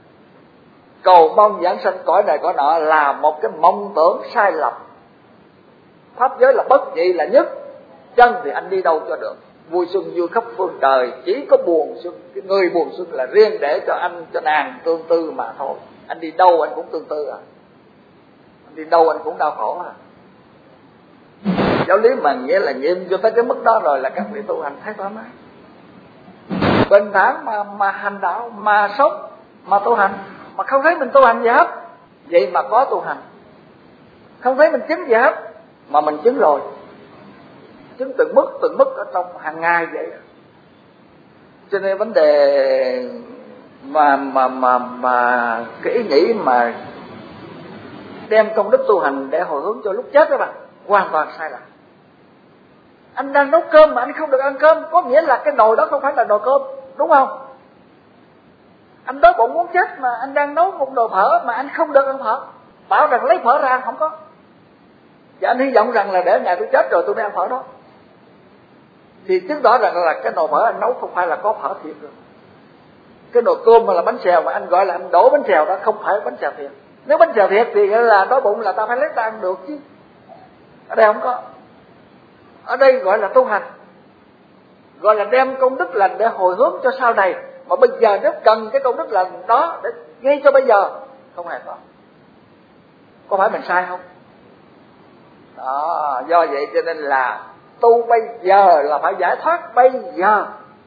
Cầu mong giảng sanh cõi này cõi nọ là một cái mong tưởng sai lầm. Pháp giới là bất nhị là nhất, chân thì anh đi đâu cho được. Vui xuân vui khắp phương trời, chỉ có buồn xuân, cái người buồn xuân là riêng để cho anh cho nàng tương tư mà thôi. Anh đi đâu anh cũng tương tư à, anh đi đâu anh cũng đau khổ à. Giáo lý mà nghĩa là nghiêm cho tới cái mức đó rồi là các vị tu hành thấy thoải mái, bình thản mà mà hành đạo, mà sống mà tu hành, mà không thấy mình tu hành gì hết. vậy mà có tu hành. Không thấy mình chứng gì hết, mà mình chứng rồi, chứng từng mức từng mức ở trong hàng ngày vậy. Cho nên vấn đề mà mà mà mà cái ý nghĩ mà đem công đức tu hành để hồi hướng cho lúc chết đó bạn, hoàn toàn sai lầm. Anh đang nấu cơm mà anh không được ăn cơm, có nghĩa là cái nồi đó không phải là nồi cơm, đúng không? Anh đói bụng muốn chết mà anh đang nấu một nồi phở mà anh không được ăn phở, bảo rằng lấy phở ra ăn, không có. Và anh hy vọng rằng là để ngày tôi chết rồi tôi mới ăn phở đó, thì chứng tỏ rằng là cái nồi phở anh nấu không phải là có phở thiệt rồi. Cái nồi cơm mà là bánh xèo mà anh gọi là anh đổ bánh xèo đó, không phải bánh xèo thiệt. Nếu bánh xèo thiệt thì là đói bụng là ta phải lấy ta ăn được chứ. Ở đây không có. Ở đây gọi là tu hành, gọi là đem công đức lành để hồi hướng cho sau này. Mà bây giờ nếu cần cái công đức lành đó để ngay cho bây giờ, không hề có. Có phải mình sai không? Đó, do vậy cho nên là tu bây giờ là phải giải thoát bây giờ.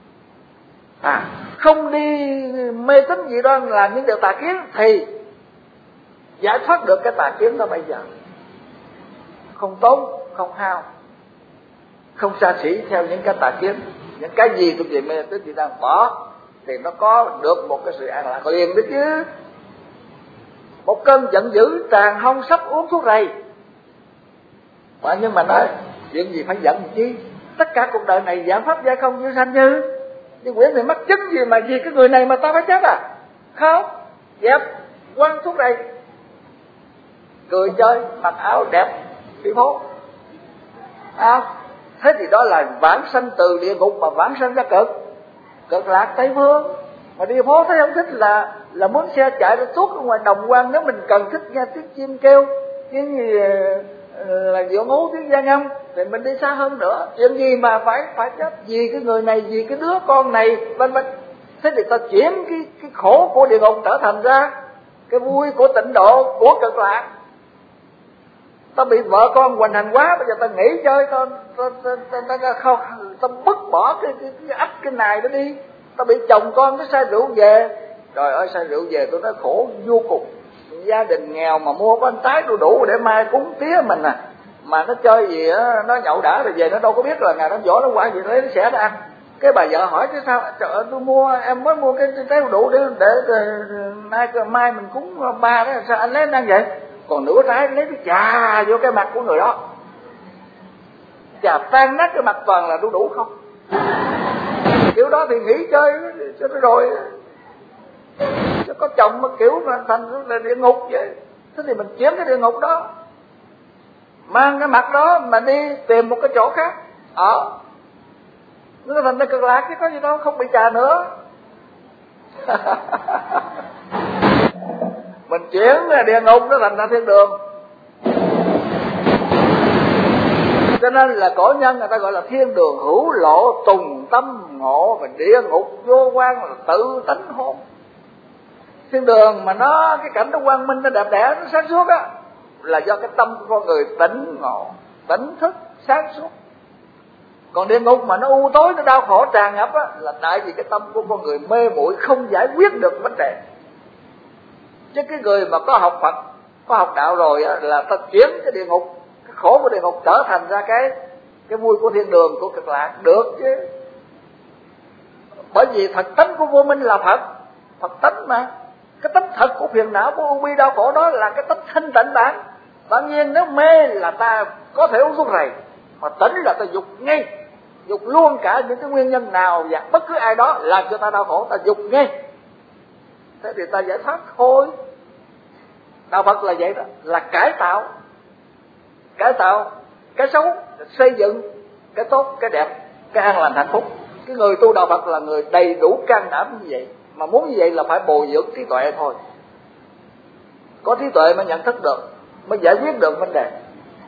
À, không đi mê tín gì đó làm những điều tà kiến thì giải thoát được cái tà kiến đó bây giờ. Không tốn, không hao, không xa xỉ theo những cái tà kiến. Những cái gì tôi về mê tín thì đang bỏ thì nó có được một cái sự an lạc liền đó chứ. Một cơn giận dữ tràn hông sắp uống thuốc rầy. Mà nhưng mà nói chuyện gì phải giận chi? Tất cả cuộc đời này giảng pháp giai không như sanh như. Nhưng Nguyễn này mắc chứng gì mà vì cái người này mà ta phải chết à? Không, dẹp, quăng thuốc rầy, cười chơi, mặc áo đẹp, đi phố. À, thế thì đó là vãng sanh từ địa ngục mà vãng sanh ra cực, cực lạc Tây Phương. Mà đi phố thấy không thích là là muốn xe chạy ra tuốt ở ngoài đồng quan. Nếu mình cần thích nghe tiếng chim kêu, tiếng gì là diệu ngú, tiếng gia ngâm thì mình đi xa hơn nữa. Chuyện gì mà phải phải chết vì cái người này, vì cái đứa con này, vân vân. Thế thì ta chuyển cái cái khổ của địa ngục trở thành ra cái vui của tịnh độ, của cực lạc. Ta bị vợ con hoành hành quá, bây giờ ta nghỉ chơi, ta ta ta ta, ta, ta không ta bứt bỏ cái cái cái ách cái này đó đi. Ta bị chồng con cái say rượu về, trời ơi say rượu về tôi nói khổ vô cùng. Gia đình nghèo mà mua con trái đu đủ để mai cúng tía mình à, mà nó chơi gì á, nó nhậu đã rồi về nó đâu có biết là ngày nó vỗ nó quả gì lấy nó sẽ nó ăn. Cái bà vợ hỏi chứ sao, trời ơi tôi mua, em mới mua cái trái đu đủ để để, để mai mai mình cúng ba đó, sao anh lấy nó ăn vậy? Còn nửa trái lấy cái chà vô cái mặt của người đó, chà tan nát cái mặt toàn là đu đủ không. Kiểu đó thì nghỉ chơi cho nó rồi. Chứ có chồng mà kiểu mà thành là địa ngục vậy. Thế thì mình chiếm cái địa ngục đó, mang cái mặt đó mà đi tìm một cái chỗ khác ở, nó thành ra cực lạc chứ có gì đâu, không bị trà nữa. Mình chuyển địa ngục nó thành ra thiên đường. Cho nên là cổ nhân người ta gọi là thiên đường hữu lộ tùng tâm ngộ, và địa ngục vô quan là tự tánh hôn. Thiên đường mà nó cái cảnh nó quang minh, nó đẹp đẽ, nó sáng suốt á, là do cái tâm của con người tỉnh ngộ, tỉnh thức, sáng suốt. Còn địa ngục mà nó u tối, nó đau khổ tràn ngập á, là tại vì cái tâm của con người mê muội, không giải quyết được vấn đề. Chứ cái người mà có học Phật, có học đạo rồi á, là ta chuyển cái địa ngục, cái khổ của địa ngục trở thành ra cái cái vui của thiên đường, của cực lạc được chứ. Bởi vì thật tánh của vô minh là Phật, Phật tánh mà. Cái tánh thật của phiền não, của u bi đau khổ đó là cái tánh thanh tịnh bạn. Tự nhiên nếu mê là ta có thể uống thuốc rầy, mà tỉnh là ta dục ngay, dục luôn cả những cái nguyên nhân nào và bất cứ ai đó làm cho ta đau khổ, ta dục ngay. Thế thì ta giải thoát thôi. Đạo Phật là vậy đó, là cải tạo, cải tạo cái xấu, xây dựng cái tốt, cái đẹp, cái an lành hạnh phúc. Cái người tu đạo Phật là người đầy đủ can đảm như vậy. Mà muốn như vậy là phải bồi dưỡng trí tuệ thôi. Có trí tuệ mới nhận thức được, mới giải quyết được vấn đề.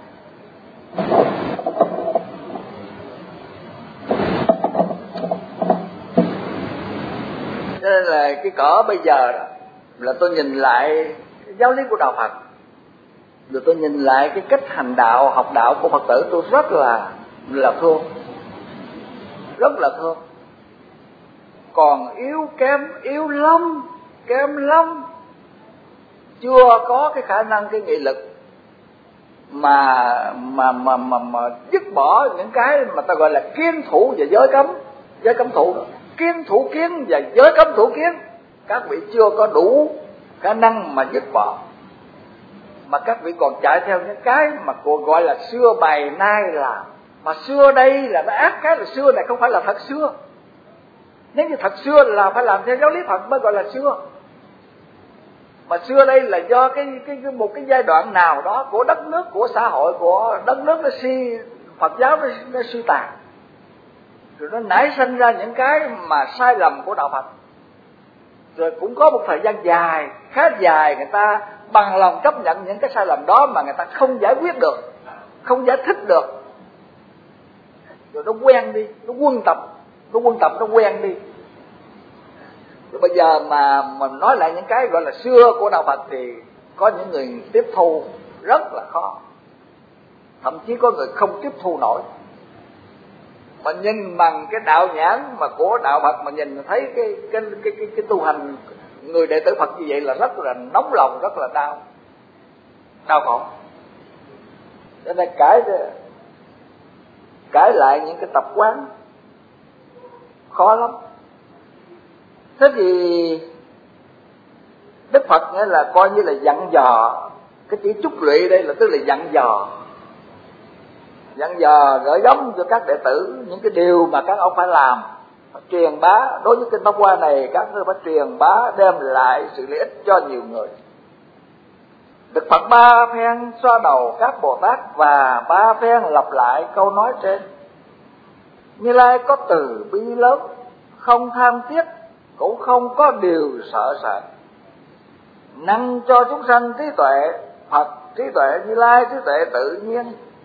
Cho nên là cái cỡ bây giờ đó, là tôi nhìn lại cái giáo lý của đạo Phật, rồi tôi nhìn lại cái cách hành đạo, học đạo của Phật tử, tôi rất là là thương, rất là thương. Còn yếu kém, yếu lắm, kém lắm. chưa có cái khả năng, cái nghị lực mà mà mà mà, mà dứt bỏ những cái mà ta gọi là kiên thủ và giới cấm, giới cấm thủ, kiên thủ kiến và giới cấm thủ kiến. Các vị chưa có đủ khả năng mà dứt bỏ, mà các vị còn chạy theo những cái mà cô gọi là xưa bày nay làm. Mà xưa đây là nó ác, cái là xưa này không phải là thật xưa. Nếu như thật xưa là phải làm theo giáo lý Phật mới gọi là xưa. Mà xưa đây là do cái, cái, cái một cái giai đoạn nào đó của đất nước, của xã hội, của đất nước nó suy, Phật giáo nó, nó suy tàn, rồi nó nảy sinh ra những cái mà sai lầm của đạo Phật. Rồi cũng có một thời gian dài, khá dài, người ta bằng lòng chấp nhận những cái sai lầm đó mà người ta không giải quyết được, không giải thích được. Rồi nó quen đi, nó quân tập, nó quân tập nó quen đi. Rồi bây giờ mà mình nói lại những cái gọi là xưa của đạo Phật thì có những người tiếp thu rất là khó, thậm chí có người không tiếp thu nổi. Mà nhìn bằng cái đạo nhãn mà của đạo Phật mà nhìn thấy cái cái cái cái, cái tu hành người đệ tử Phật như vậy là rất là nóng lòng, rất là đau, đau khổ. Cho nên cải cải lại những cái tập quán khó lắm. Thế thì Đức Phật nghĩa là coi như là dặn dò, cái chữ chúc lụy đây là tức là dặn dò, dặn dò gửi gắm cho các đệ tử những cái điều mà các ông phải làm, phải truyền bá. Đối với kinh Pháp Hoa này, các ông phải truyền bá, đem lại sự lợi ích cho nhiều người. Đức Phật ba phen xoa đầu các Bồ Tát và ba phen lặp lại câu nói trên. Như Lai có từ bi lớn, không tham tiếc, cũng không có điều sợ sệt, năng cho chúng sanh trí tuệ. Phật trí tuệ Như Lai trí tuệ tự nhiên.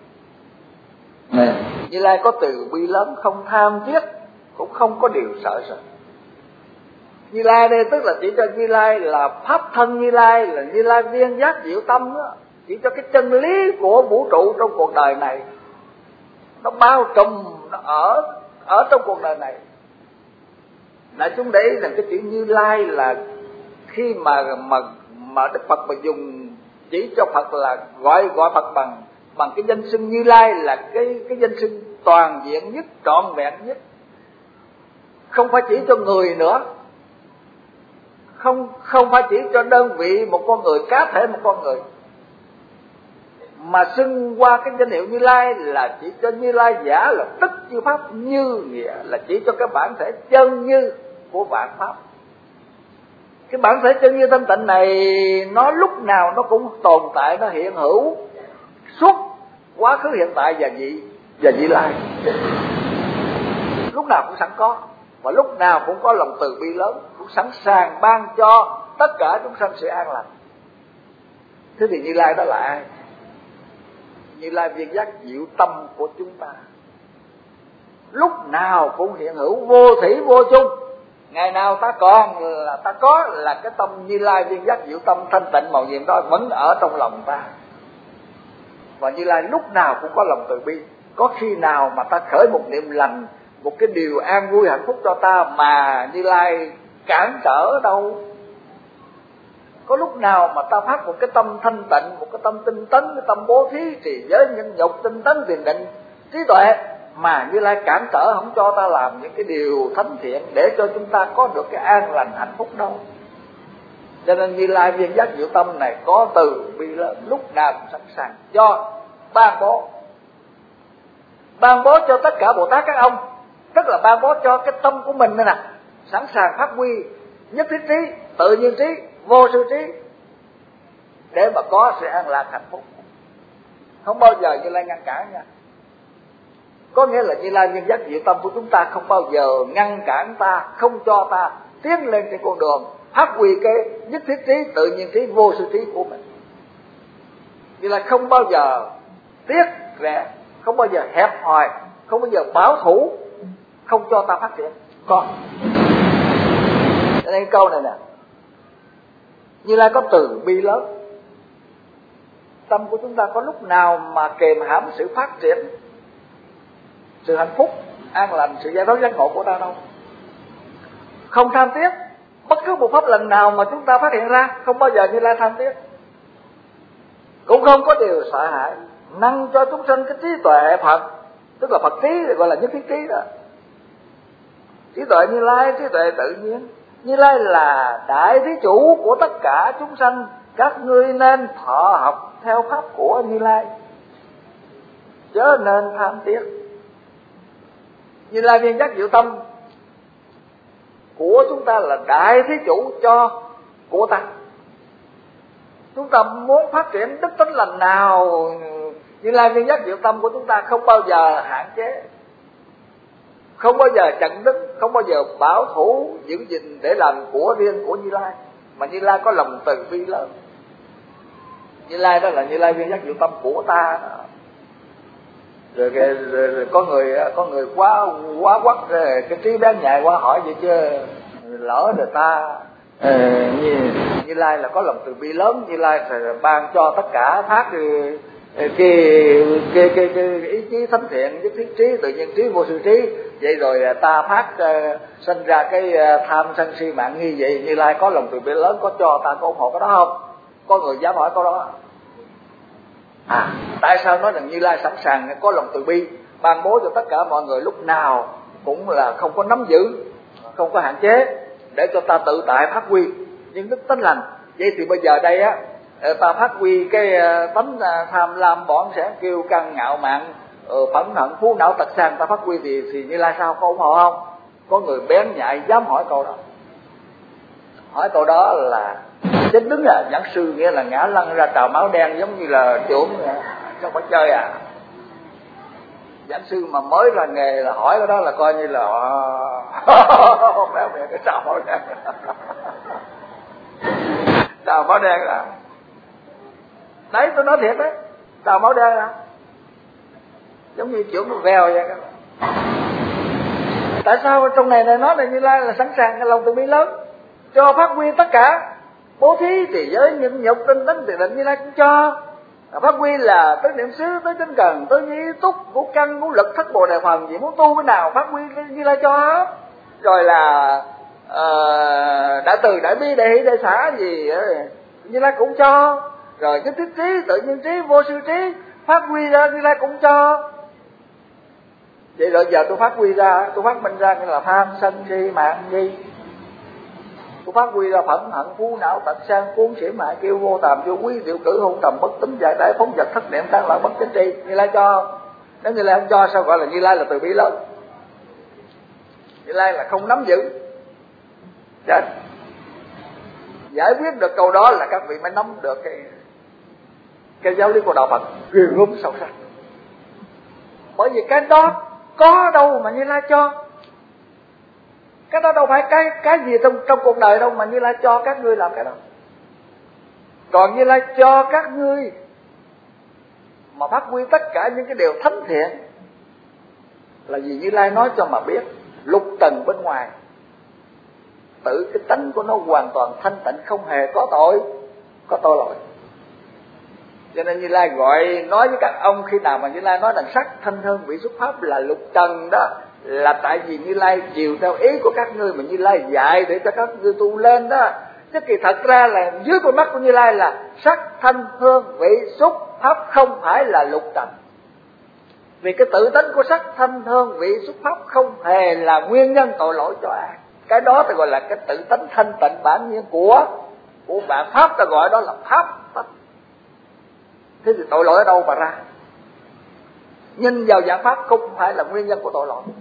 Như Lai có từ bi lớn, không tham tiếc, cũng không có điều sợ sệt. Như Lai đây tức là chỉ cho Như Lai là pháp thân Như Lai, là Như Lai viên giác diệu tâm đó, chỉ cho cái chân lý của vũ trụ trong cuộc đời này, nó bao trùm, nó ở ở trong cuộc đời này. Đại chúng để ý rằng cái chữ Như Lai là khi mà mà mà Đức Phật mà dùng chỉ cho Phật là gọi gọi Phật bằng bằng cái danh xưng Như Lai là cái cái danh xưng toàn diện nhất, trọn vẹn nhất, không phải chỉ cho người nữa, không không phải chỉ cho đơn vị một con người, cá thể một con người, mà xưng qua cái danh hiệu Như Lai là chỉ cho Như Lai giả là tức chư pháp như nghĩa, là chỉ cho cái bản thể chân như của vạn pháp. Cái bản thể chân như thanh tịnh này nó lúc nào nó cũng tồn tại, nó hiện hữu suốt quá khứ, hiện tại và vị và vị lai, lúc nào cũng sẵn có, và lúc nào cũng có lòng từ bi lớn, cũng sẵn sàng ban cho tất cả chúng sanh sự an lành. Thế thì Như Lai đó là ai? Như Lai viên giác diệu tâm của chúng ta, lúc nào cũng hiện hữu, vô thủy vô chung. Ngày nào ta còn là ta có là cái tâm Như Lai viên giác diệu tâm thanh tịnh màu nhiệm đó vẫn ở trong lòng ta. Và Như Lai lúc nào cũng có lòng từ bi. Có khi nào mà ta khởi một niệm lành, một cái điều an vui hạnh phúc cho ta mà Như Lai cản trở đâu? Có lúc nào mà ta phát một cái tâm thanh tịnh, một cái tâm tinh tấn, cái tâm bố thí, trì giới, nhân dục, tinh tấn, thiền định, trí tuệ, mà Như Lai cản trở không cho ta làm những cái điều thánh thiện để cho chúng ta có được cái an lành hạnh phúc đâu. Cho nên Như Lai viên giác diệu tâm này có từ bi lớn, lúc nào cũng sẵn sàng cho ban bố, ban bố cho tất cả Bồ Tát các ông, tức là ban bố cho cái tâm của mình nữa nè, sẵn sàng phát huy nhất thiết trí, tự nhiên trí, vô sư trí, để mà có sự an lạc hạnh phúc. Không bao giờ Như Lai ngăn cản nha. Có nghĩa là Như Lai viên giác diệu tâm của chúng ta không bao giờ ngăn cản ta, không cho ta tiến lên trên con đường phát huy cái nhất thiết trí, tự nhiên trí, vô sư trí của mình. Như Lai không bao giờ tiếc rẻ, không bao giờ hẹp hòi, không bao giờ bảo thủ, không cho ta phát triển. Có. Cho nên câu này nè, Như Lai có từ bi lớn. Tâm của chúng ta có lúc nào mà kềm hãm sự phát triển, sự hạnh phúc, an lành, sự giải thoát giác ngộ của ta đâu. Không tham tiếc, bất cứ một pháp lần nào mà chúng ta phát hiện ra, không bao giờ Như Lai tham tiếc, cũng không có điều sợ hãi, năng cho chúng sanh cái trí tuệ Phật, tức là Phật trí, gọi là nhất thiết trí đó. Trí tuệ Như Lai, trí tuệ tự nhiên. Như Lai là đại thí chủ của tất cả chúng sanh, các ngươi nên thọ học theo pháp của Như Lai, chớ nên tham tiếc. Như Lai Viên Giác Diệu Tâm của chúng ta là đại thí chủ cho của ta. Chúng ta muốn phát triển đức tính lành nào, Như Lai Viên Giác Diệu Tâm của chúng ta không bao giờ hạn chế, không bao giờ chặn đứng, không bao giờ bảo thủ giữ gìn để làm của riêng của Như Lai, mà Như Lai có lòng từ bi lớn. Như Lai đó là Như Lai Viên Giác Diệu Tâm của ta đó. Rồi, rồi, rồi, rồi có người có người quá quá quắc rồi cái trí bén nhạy quá hỏi vậy chứ lỡ đời ta ờ, như, Như Lai là có lòng từ bi lớn, Như Lai phải ban cho tất cả phát cái cái cái, cái, cái ý chí thánh thiện, nhất thiết trí, tự nhiên trí, vô sự trí, vậy rồi ta phát uh, sinh ra cái uh, tham sân si mạng nghi, vậy Như Lai có lòng từ bi lớn, có cho ta, có ủng hộ cái đó không? Có người dám hỏi câu đó. À, tại sao nói rằng Như Lai sẵn sàng có lòng từ bi ban bố cho tất cả mọi người lúc nào cũng là không có nắm giữ, không có hạn chế, để cho ta tự tại phát huy những đức tánh lành. Vậy thì bây giờ đây á, ta phát huy cái tánh tham lam, bỏn sẻn, kiêu căng, ngạo mạn, phẫn hận, phú não, tật sang, ta phát huy thì, thì Như Lai sao có ủng hộ không? Có người bén nhạy dám hỏi câu đó. Hỏi câu đó là chết đứng à, nhãn sư, nghĩa là ngã lăn ra trào máu đen, giống như là trộm trong phải chơi à. Giảng sư mà mới ra nghề là hỏi cái đó là coi như là méo miệng cái trào máu đen. Trào máu đen là đấy, tôi nói thiệt đấy, trào máu đen là giống như kiểu nó vèo vậy. Tại sao trong này này nói là Như Lai là sẵn sàng cái lòng từ bi lớn cho phát huy tất cả, bố thí thì giới nhịn nhục tinh tấn thiền định Như Lai cũng cho, phát huy là tới niệm xứ, tới tinh cần, tới nhi túc, ngũ căn, ngũ lực, thất bồ đề phần, gì muốn tu cái nào phát huy Như Lai cho hết. Rồi là uh, đại từ, đại bi, đại hỷ, đại xã gì Như Lai cũng cho. Rồi cái thiết trí, tự nhiên trí, vô sư trí phát huy ra Như Lai cũng cho. Vậy rồi giờ tôi phát huy ra, tôi phát minh ra như là tham sân si mạng nghi, tôi phát huy ra phẫn hận, phú não, tật sang, cuốn xỉm hại, kêu vô tàm, vô quý, diệu cử, hôn trầm, bất tín, giải đãi, phóng vật, thất niệm, tan loạn, bất chánh tri. Như Lai cho. Nếu Như Lai không cho sao gọi là Như Lai là từ bi lớn? Như Lai là không nắm giữ. Đấy. Giải quyết được câu đó là các vị mới nắm được cái cái giáo lý của đạo Phật ghê gớm sâu sắc. Bởi vì cái đó có đâu mà Như Lai cho. Cái đó đâu phải cái cái gì trong trong cuộc đời đâu mà Như Lai cho các ngươi làm cái đó. Còn Như Lai cho các ngươi mà phát huy tất cả những cái điều thánh thiện là vì Như Lai nói cho mà biết, lục trần bên ngoài tự cái tánh của nó hoàn toàn thanh tịnh, không hề có tội, có tội lỗi. Cho nên Như Lai gọi nói với các ông khi nào mà Như Lai nói rằng sắc thanh hương vị xuất pháp là lục trần đó, là tại vì Như Lai chiều theo ý của các ngươi mà Như Lai dạy để cho các ngươi tu lên đó. Chứ kỳ thật ra là dưới con mắt của Như Lai là sắc thanh hương vị xúc pháp không phải là lục trần. Vì cái tự tánh của sắc thanh hương vị xúc pháp không hề là nguyên nhân tội lỗi cho ai. Cái đó ta gọi là cái tự tánh thanh tịnh bản nhiên của của bạn pháp, ta gọi đó là pháp tánh. Thế thì tội lỗi ở đâu mà ra? Nhìn vào dạng pháp không phải là nguyên nhân của tội lỗi.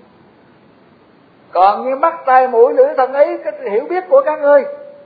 Còn như mắt tai mũi lưỡi thân ý, cái hiểu biết của các ngươi,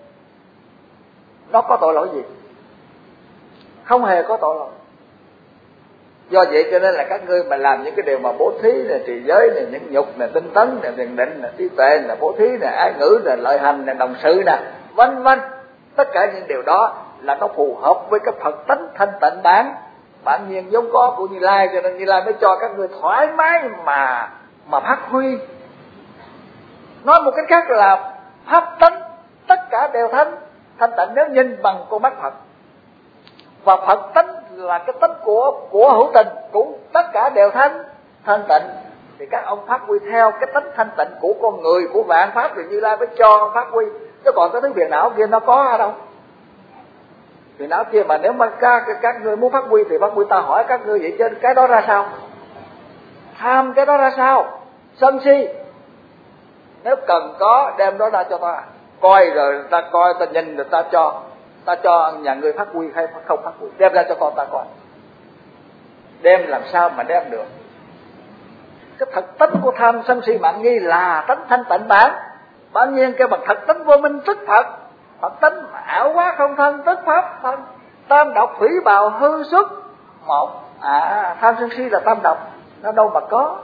nó có tội lỗi gì? Không hề có tội lỗi. Do vậy cho nên là các ngươi mà làm những cái điều mà bố thí này, trì giới này, những nhục này, tinh tấn này, thiền định này, trí tuệ này, bố thí này, ái ngữ này, lợi hành này, đồng sự này, vân vân, tất cả những điều đó là nó phù hợp với cái Phật tánh thanh tịnh bản bản nhiên vốn có của Như Lai, cho nên Như Lai mới cho các ngươi thoải mái mà mà phát huy. Nói một cách khác là pháp tánh tất cả đều thanh thanh tịnh nếu nhìn bằng con mắt Phật, và Phật tánh là cái tánh của của hữu tình cũng tất cả đều thanh thanh tịnh, thì các ông phát huy theo cái tánh thanh tịnh của con người, của vạn pháp, thì Như Lai mới cho phát huy chứ còn cái thứ phiền não kia nó có ở đâu. Phiền não kia mà nếu mà các, các ngươi muốn phát huy thì phát huy, ta hỏi các ngươi vậy chứ cái đó ra sao? Tham cái đó ra sao? Sân si nếu cần có đem đó ra cho ta coi, rồi ta coi, ta nhìn, rồi ta cho ta cho nhà ngươi phát huy hay không phát huy, đem ra cho con ta coi. Đem làm sao mà đem được? Cái thật tính của tham sân si mạng nghi là tánh thanh tịnh bản bản nhiên, cái bằng thật tính vô minh tức Phật. Phật tính ảo quá không thân tức pháp thân. Tam độc thủy bào hư xuất một. À, tham sân si là tam độc, nó đâu mà có.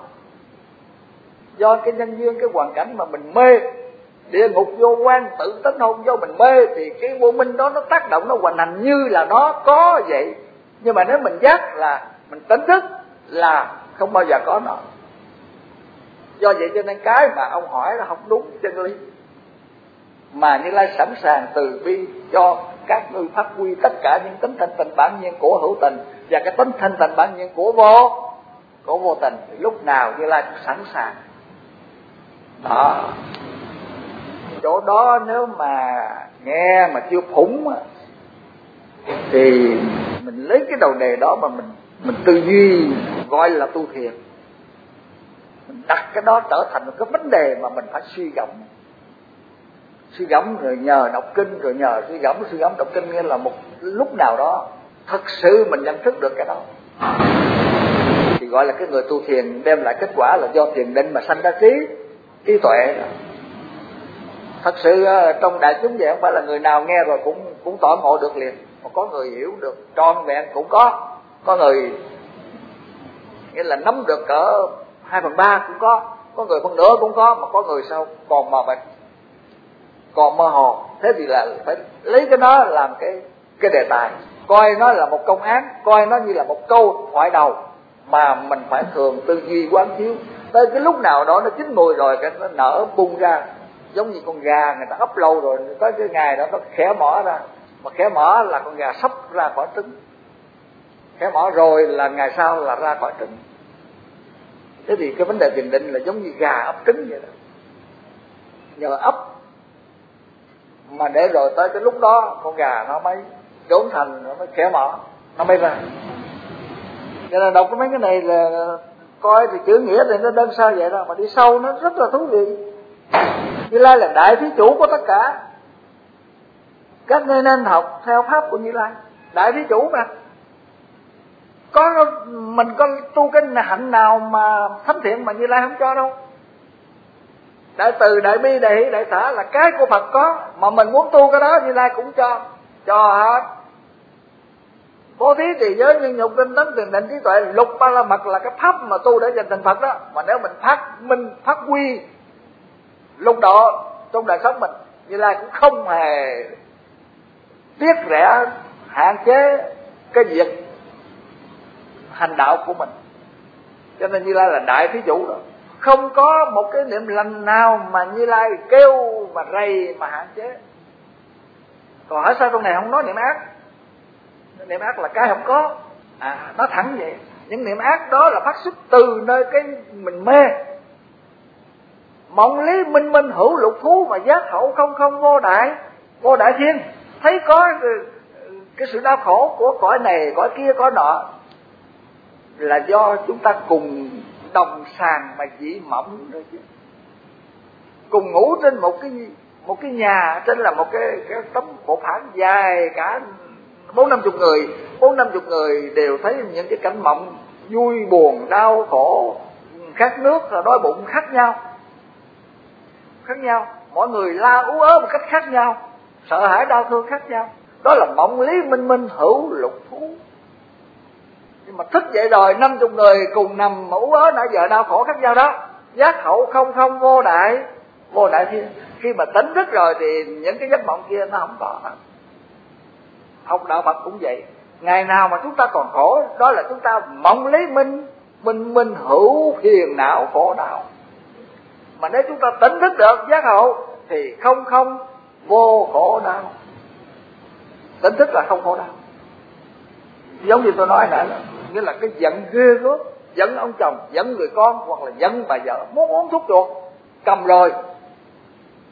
Do cái nhân duyên, cái hoàn cảnh mà mình mê, địa ngục vô quan, tự tánh hôn vô mình mê, thì cái vô minh đó nó tác động, nó hoành hành như là nó có vậy. Nhưng mà nếu mình giác là mình tỉnh thức là không bao giờ có nó. Do vậy cho nên cái mà ông hỏi là không đúng chân lý, mà Như Lai sẵn sàng từ bi cho các ngươi phát huy tất cả những tính thanh tịnh bản nhiên của hữu tình và cái tính thanh tịnh bản nhiên của vô của vô tình, thì lúc nào Như Lai cũng sẵn sàng. Đó, chỗ đó nếu mà nghe mà chưa phủng thì mình lấy cái đầu đề đó mà mình mình tư duy gọi là tu thiền, mình đặt cái đó trở thành một cái vấn đề mà mình phải suy gẫm, suy gẫm rồi nhờ đọc kinh, rồi nhờ suy gẫm suy gẫm đọc kinh, nghĩa là một lúc nào đó thật sự mình nhận thức được cái đó thì gọi là cái người tu thiền, đem lại kết quả là do thiền định mà sanh ra trí trí tuệ. Thật sự trong đại chúng vậy không phải là người nào nghe rồi cũng cũng tỏ ngộ được liền, mà có người hiểu được trọn vẹn cũng có, có người nghĩa là nắm được cỡ hai phần ba cũng có, có người phân nửa cũng có, mà có người sao còn mờ mịt, còn mơ hồ. Thế thì là phải lấy cái đó làm cái cái đề tài, coi nó là một công án, coi nó như là một câu thoại đầu mà mình phải thường tư duy quán chiếu. Tới cái lúc nào đó nó chín mùi rồi, cái nó nở bung ra, giống như con gà người ta ấp lâu rồi, tới cái ngày đó nó khẽ mở ra, mà khẽ mở là con gà sắp ra khỏi trứng, khẽ mở rồi là ngày sau là ra khỏi trứng. Thế thì cái vấn đề thiền định là giống như gà ấp trứng vậy đó, nhờ ấp mà để rồi tới cái lúc đó con gà nó mới trưởng thành, nó mới khẽ mở, nó mới ra. Cho nên đọc mấy cái này là coi thì chữ nghĩa thì nó đơn sơ vậy đó, mà đi sâu nó rất là thú vị. Như Lai là đại thí chủ của tất cả, các ngươi nên học theo pháp của Như Lai, đại thí chủ mà. Có mình có tu cái hạnh nào mà thánh thiện mà Như Lai không cho đâu. Đại từ, đại bi, đại hỷ, đại xả là cái của Phật có, mà mình muốn tu cái đó Như Lai cũng cho, cho hết. Bố thí, trì giới, nhân nhục, tinh tấn, thiền định, trí tuệ, lục ba la mật là cái pháp mà tu để dành thành Phật đó. Mà nếu mình phát minh, phát huy lục độ trong đời sống mình, Như Lai cũng không hề tiếc rẻ hạn chế cái việc hành đạo của mình. Cho nên Như Lai là đại thí chủ đó. Không có một cái niệm lành nào mà Như Lai kêu mà rầy mà hạn chế. Còn hỏi sao trong này không nói niệm ác? Niệm ác là cái không có. À, nó thẳng vậy. Những niệm ác đó là phát xuất từ nơi cái mình mê. Mộng lý minh minh hữu lục thú, mà giác hậu không không vô đại, vô đại thiên. Thấy có cái sự đau khổ của cõi này, cõi kia, cõi nọ, là do chúng ta cùng đồng sàng mà dị mộng rồi chứ. Cùng ngủ trên một cái một cái nhà, trên là một cái cái tấm bộ phản dài cả bốn năm chục người, bốn năm chục người đều thấy những cái cảnh mộng vui buồn đau khổ, khát nước đói bụng khác nhau, khác nhau, mỗi người la ú ớ một cách khác nhau, sợ hãi đau thương khác nhau. Đó là mộng lý minh minh hữu lục thú. Nhưng mà thức dậy rồi năm chục người cùng nằm mà ú ớ nãy giờ đau khổ khác nhau đó, giác hậu không không vô đại, vô đại thiên. Khi mà tỉnh thức rồi thì những cái giấc mộng kia nó không có. Học đạo Phật cũng vậy, ngày nào mà chúng ta còn khổ, đó là chúng ta mộng lý minh minh minh hữu phiền não khổ đau. Mà nếu chúng ta tỉnh thức được giác hậu thì không không vô khổ đau. Tỉnh thức là không khổ đau. Giống như tôi nói nãy, nghĩa là cái giận ghê gớm, giận ông chồng, giận người con, hoặc là giận bà vợ, muốn uống thuốc chuột, cầm rồi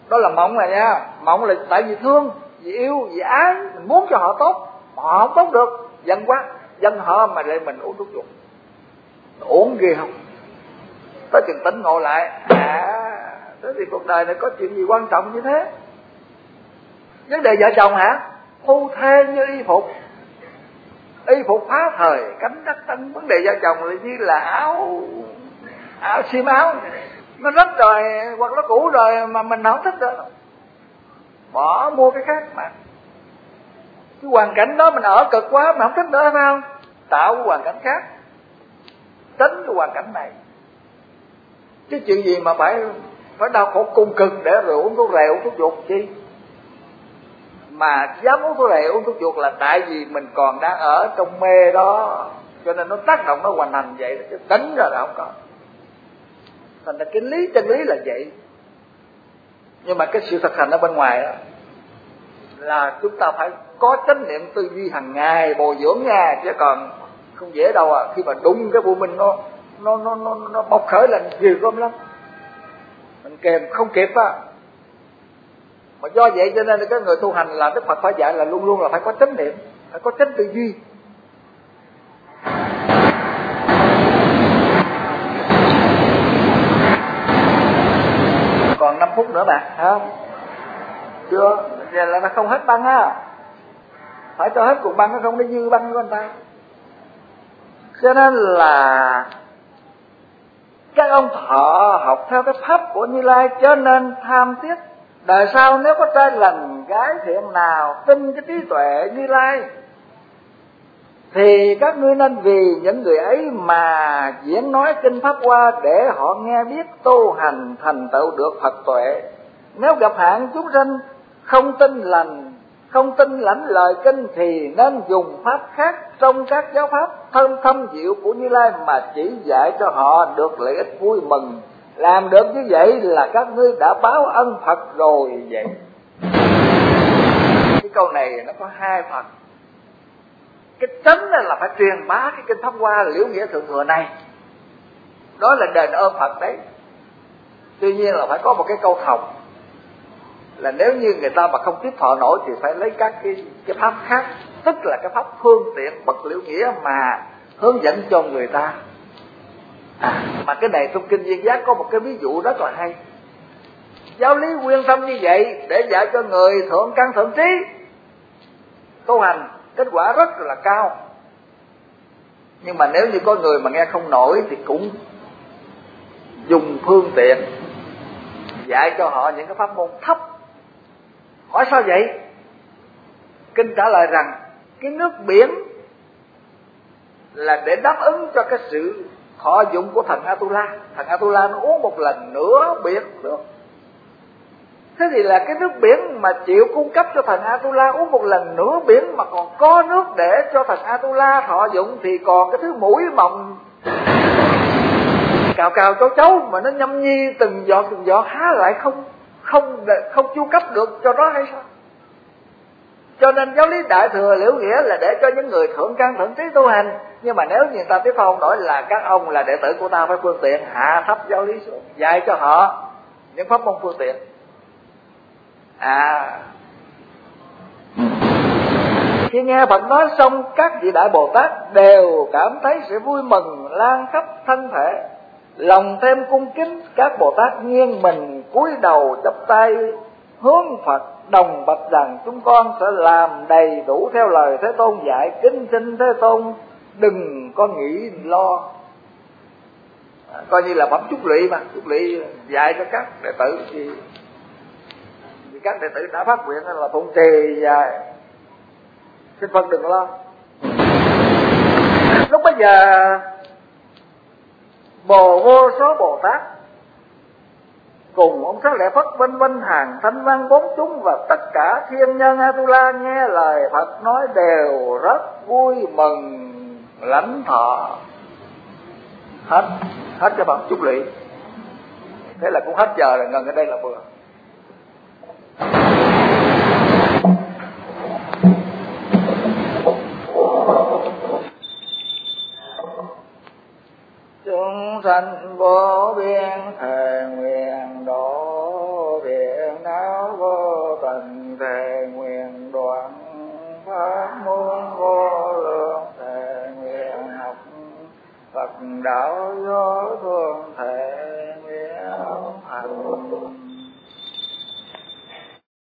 Đó là mộng này nha. Mộng là tại vì thương, vì yêu, vì ái, mình muốn cho họ tốt, họ không tốt được, giận quá, giận họ mà lại mình uống thuốc chuột. Uống ghê không? Tới chừng tỉnh ngộ lại, à, thế thì cuộc đời này có chuyện gì quan trọng như thế? Vấn đề vợ chồng hả? Phu thê như y phục, y phục phá thời cánh đất tân. Vấn đề vợ chồng là như là áo áo xiêm áo, nó rách rồi hoặc nó cũ rồi mà mình không thích được, bỏ mua cái khác mà. Cái hoàn cảnh đó mình ở cực quá mà không thích nữa, phải không? Tạo cái hoàn cảnh khác, tránh cái hoàn cảnh này. Chứ chuyện gì mà phải phải đau khổ cung cực để rồi uống thuốc rèo uống thuốc chuột chi? Mà dám uống thuốc rèo uống thuốc chuột là tại vì mình còn đang ở trong mê đó, cho nên nó tác động, nó hoành hành vậy, chứ tính ra là không có. Thành ra cái lý chân lý là vậy. Nhưng mà cái sự thực hành ở bên ngoài đó là chúng ta phải có chánh niệm tư duy hàng ngày bồi dưỡng nha, chứ còn không dễ đâu à. Khi mà đụng cái vụ mình nó nó nó nó, nó bộc khởi là ghê gớm lắm, mình kèm không kịp á. Mà do vậy cho nên cái người tu hành là Đức Phật phải dạy là luôn luôn là phải có chánh niệm, phải có chánh tư duy. Còn năm phút nữa bạn, không? Chưa, giờ là nó không hết băng á. Phải cho hết cục băng, nó không để dư băng của anh ta. Cho nên là các ông thọ học theo cái pháp của Như Lai, cho nên tham thiết. Đời sau nếu có trai lành gái thiện nào tin cái trí tuệ Như Lai, thì các ngươi nên vì những người ấy mà diễn nói kinh pháp hoa, để họ nghe biết tu hành thành tựu được Phật tuệ. Nếu gặp hạn chúng sanh không tin lành, không tin lãnh lời kinh, thì nên dùng pháp khác trong các giáo pháp thâm thâm diệu của Như Lai mà chỉ dạy cho họ được lợi ích vui mừng. Làm được như vậy là các ngươi đã báo ân Phật rồi vậy. Cái câu này nó có hai phần. Cái tránh là phải truyền bá cái kinh pháp hoa liễu nghĩa thượng thừa này, đó là đền ơn Phật đấy. Tuy nhiên là phải có một cái câu thòng, là nếu như người ta mà không tiếp thọ nổi thì phải lấy các cái, cái pháp khác, tức là cái pháp phương tiện bất liễu nghĩa mà hướng dẫn cho người ta. À, mà cái này trong kinh Viên Giác có một cái ví dụ rất là hay. Giáo lý quyên tâm như vậy để dạy cho người thượng căn thượng trí tu hành, kết quả rất là cao. Nhưng mà nếu như có người mà nghe không nổi thì cũng dùng phương tiện dạy cho họ những cái pháp môn thấp. Hỏi sao vậy? Kinh trả lời rằng cái nước biển là để đáp ứng cho cái sự thọ dụng của thần Atula. Thần Atula nó uống một lần nửa biển được. Thế thì là cái nước biển mà chịu cung cấp cho thần Atula uống một lần nửa biển, mà còn có nước để cho thần Atula thọ dụng, thì còn cái thứ mũi mọng cào cào cháu cháu mà nó nhâm nhi từng giọt từng giọt, há lại không không không chu cấp được cho đó hay sao? Cho nên giáo lý đại thừa liễu nghĩa là để cho những người thượng căn thượng trí tu hành. Nhưng mà nếu người ta tiếp không nổi là các ông là đệ tử của ta phải phương tiện hạ thấp giáo lý xuống, dạy cho họ những pháp môn phương tiện. À, khi nghe Phật nói xong, các vị đại Bồ Tát đều cảm thấy sự vui mừng lan khắp thân thể, lòng thêm cung kính. Các Bồ Tát nghiêng mình cúi đầu chắp tay hướng Phật, đồng bạch rằng chúng con sẽ làm đầy đủ theo lời Thế Tôn dạy. Kính xin Thế Tôn đừng có nghĩ lo. À, coi như là phẩm chúc lụy mà, chúc lụy dạy cho các đệ tử thì, thì các đệ tử đã phát nguyện là phụng trì và xin Phật đừng lo. Lúc bây giờ bồ vô số Bồ Tát cùng ông Xá Lợi Phất vân vân hàng thanh văn bốn chúng và tất cả thiên nhân Atula nghe lời Phật nói đều rất vui mừng lãnh thọ. Hết hết cái phần chúc lụy. Thế là cũng hết giờ rồi, ngừng ở đây là vừa. Chúng sanh vô biên thề nguyện độ Việt Nam. đạo do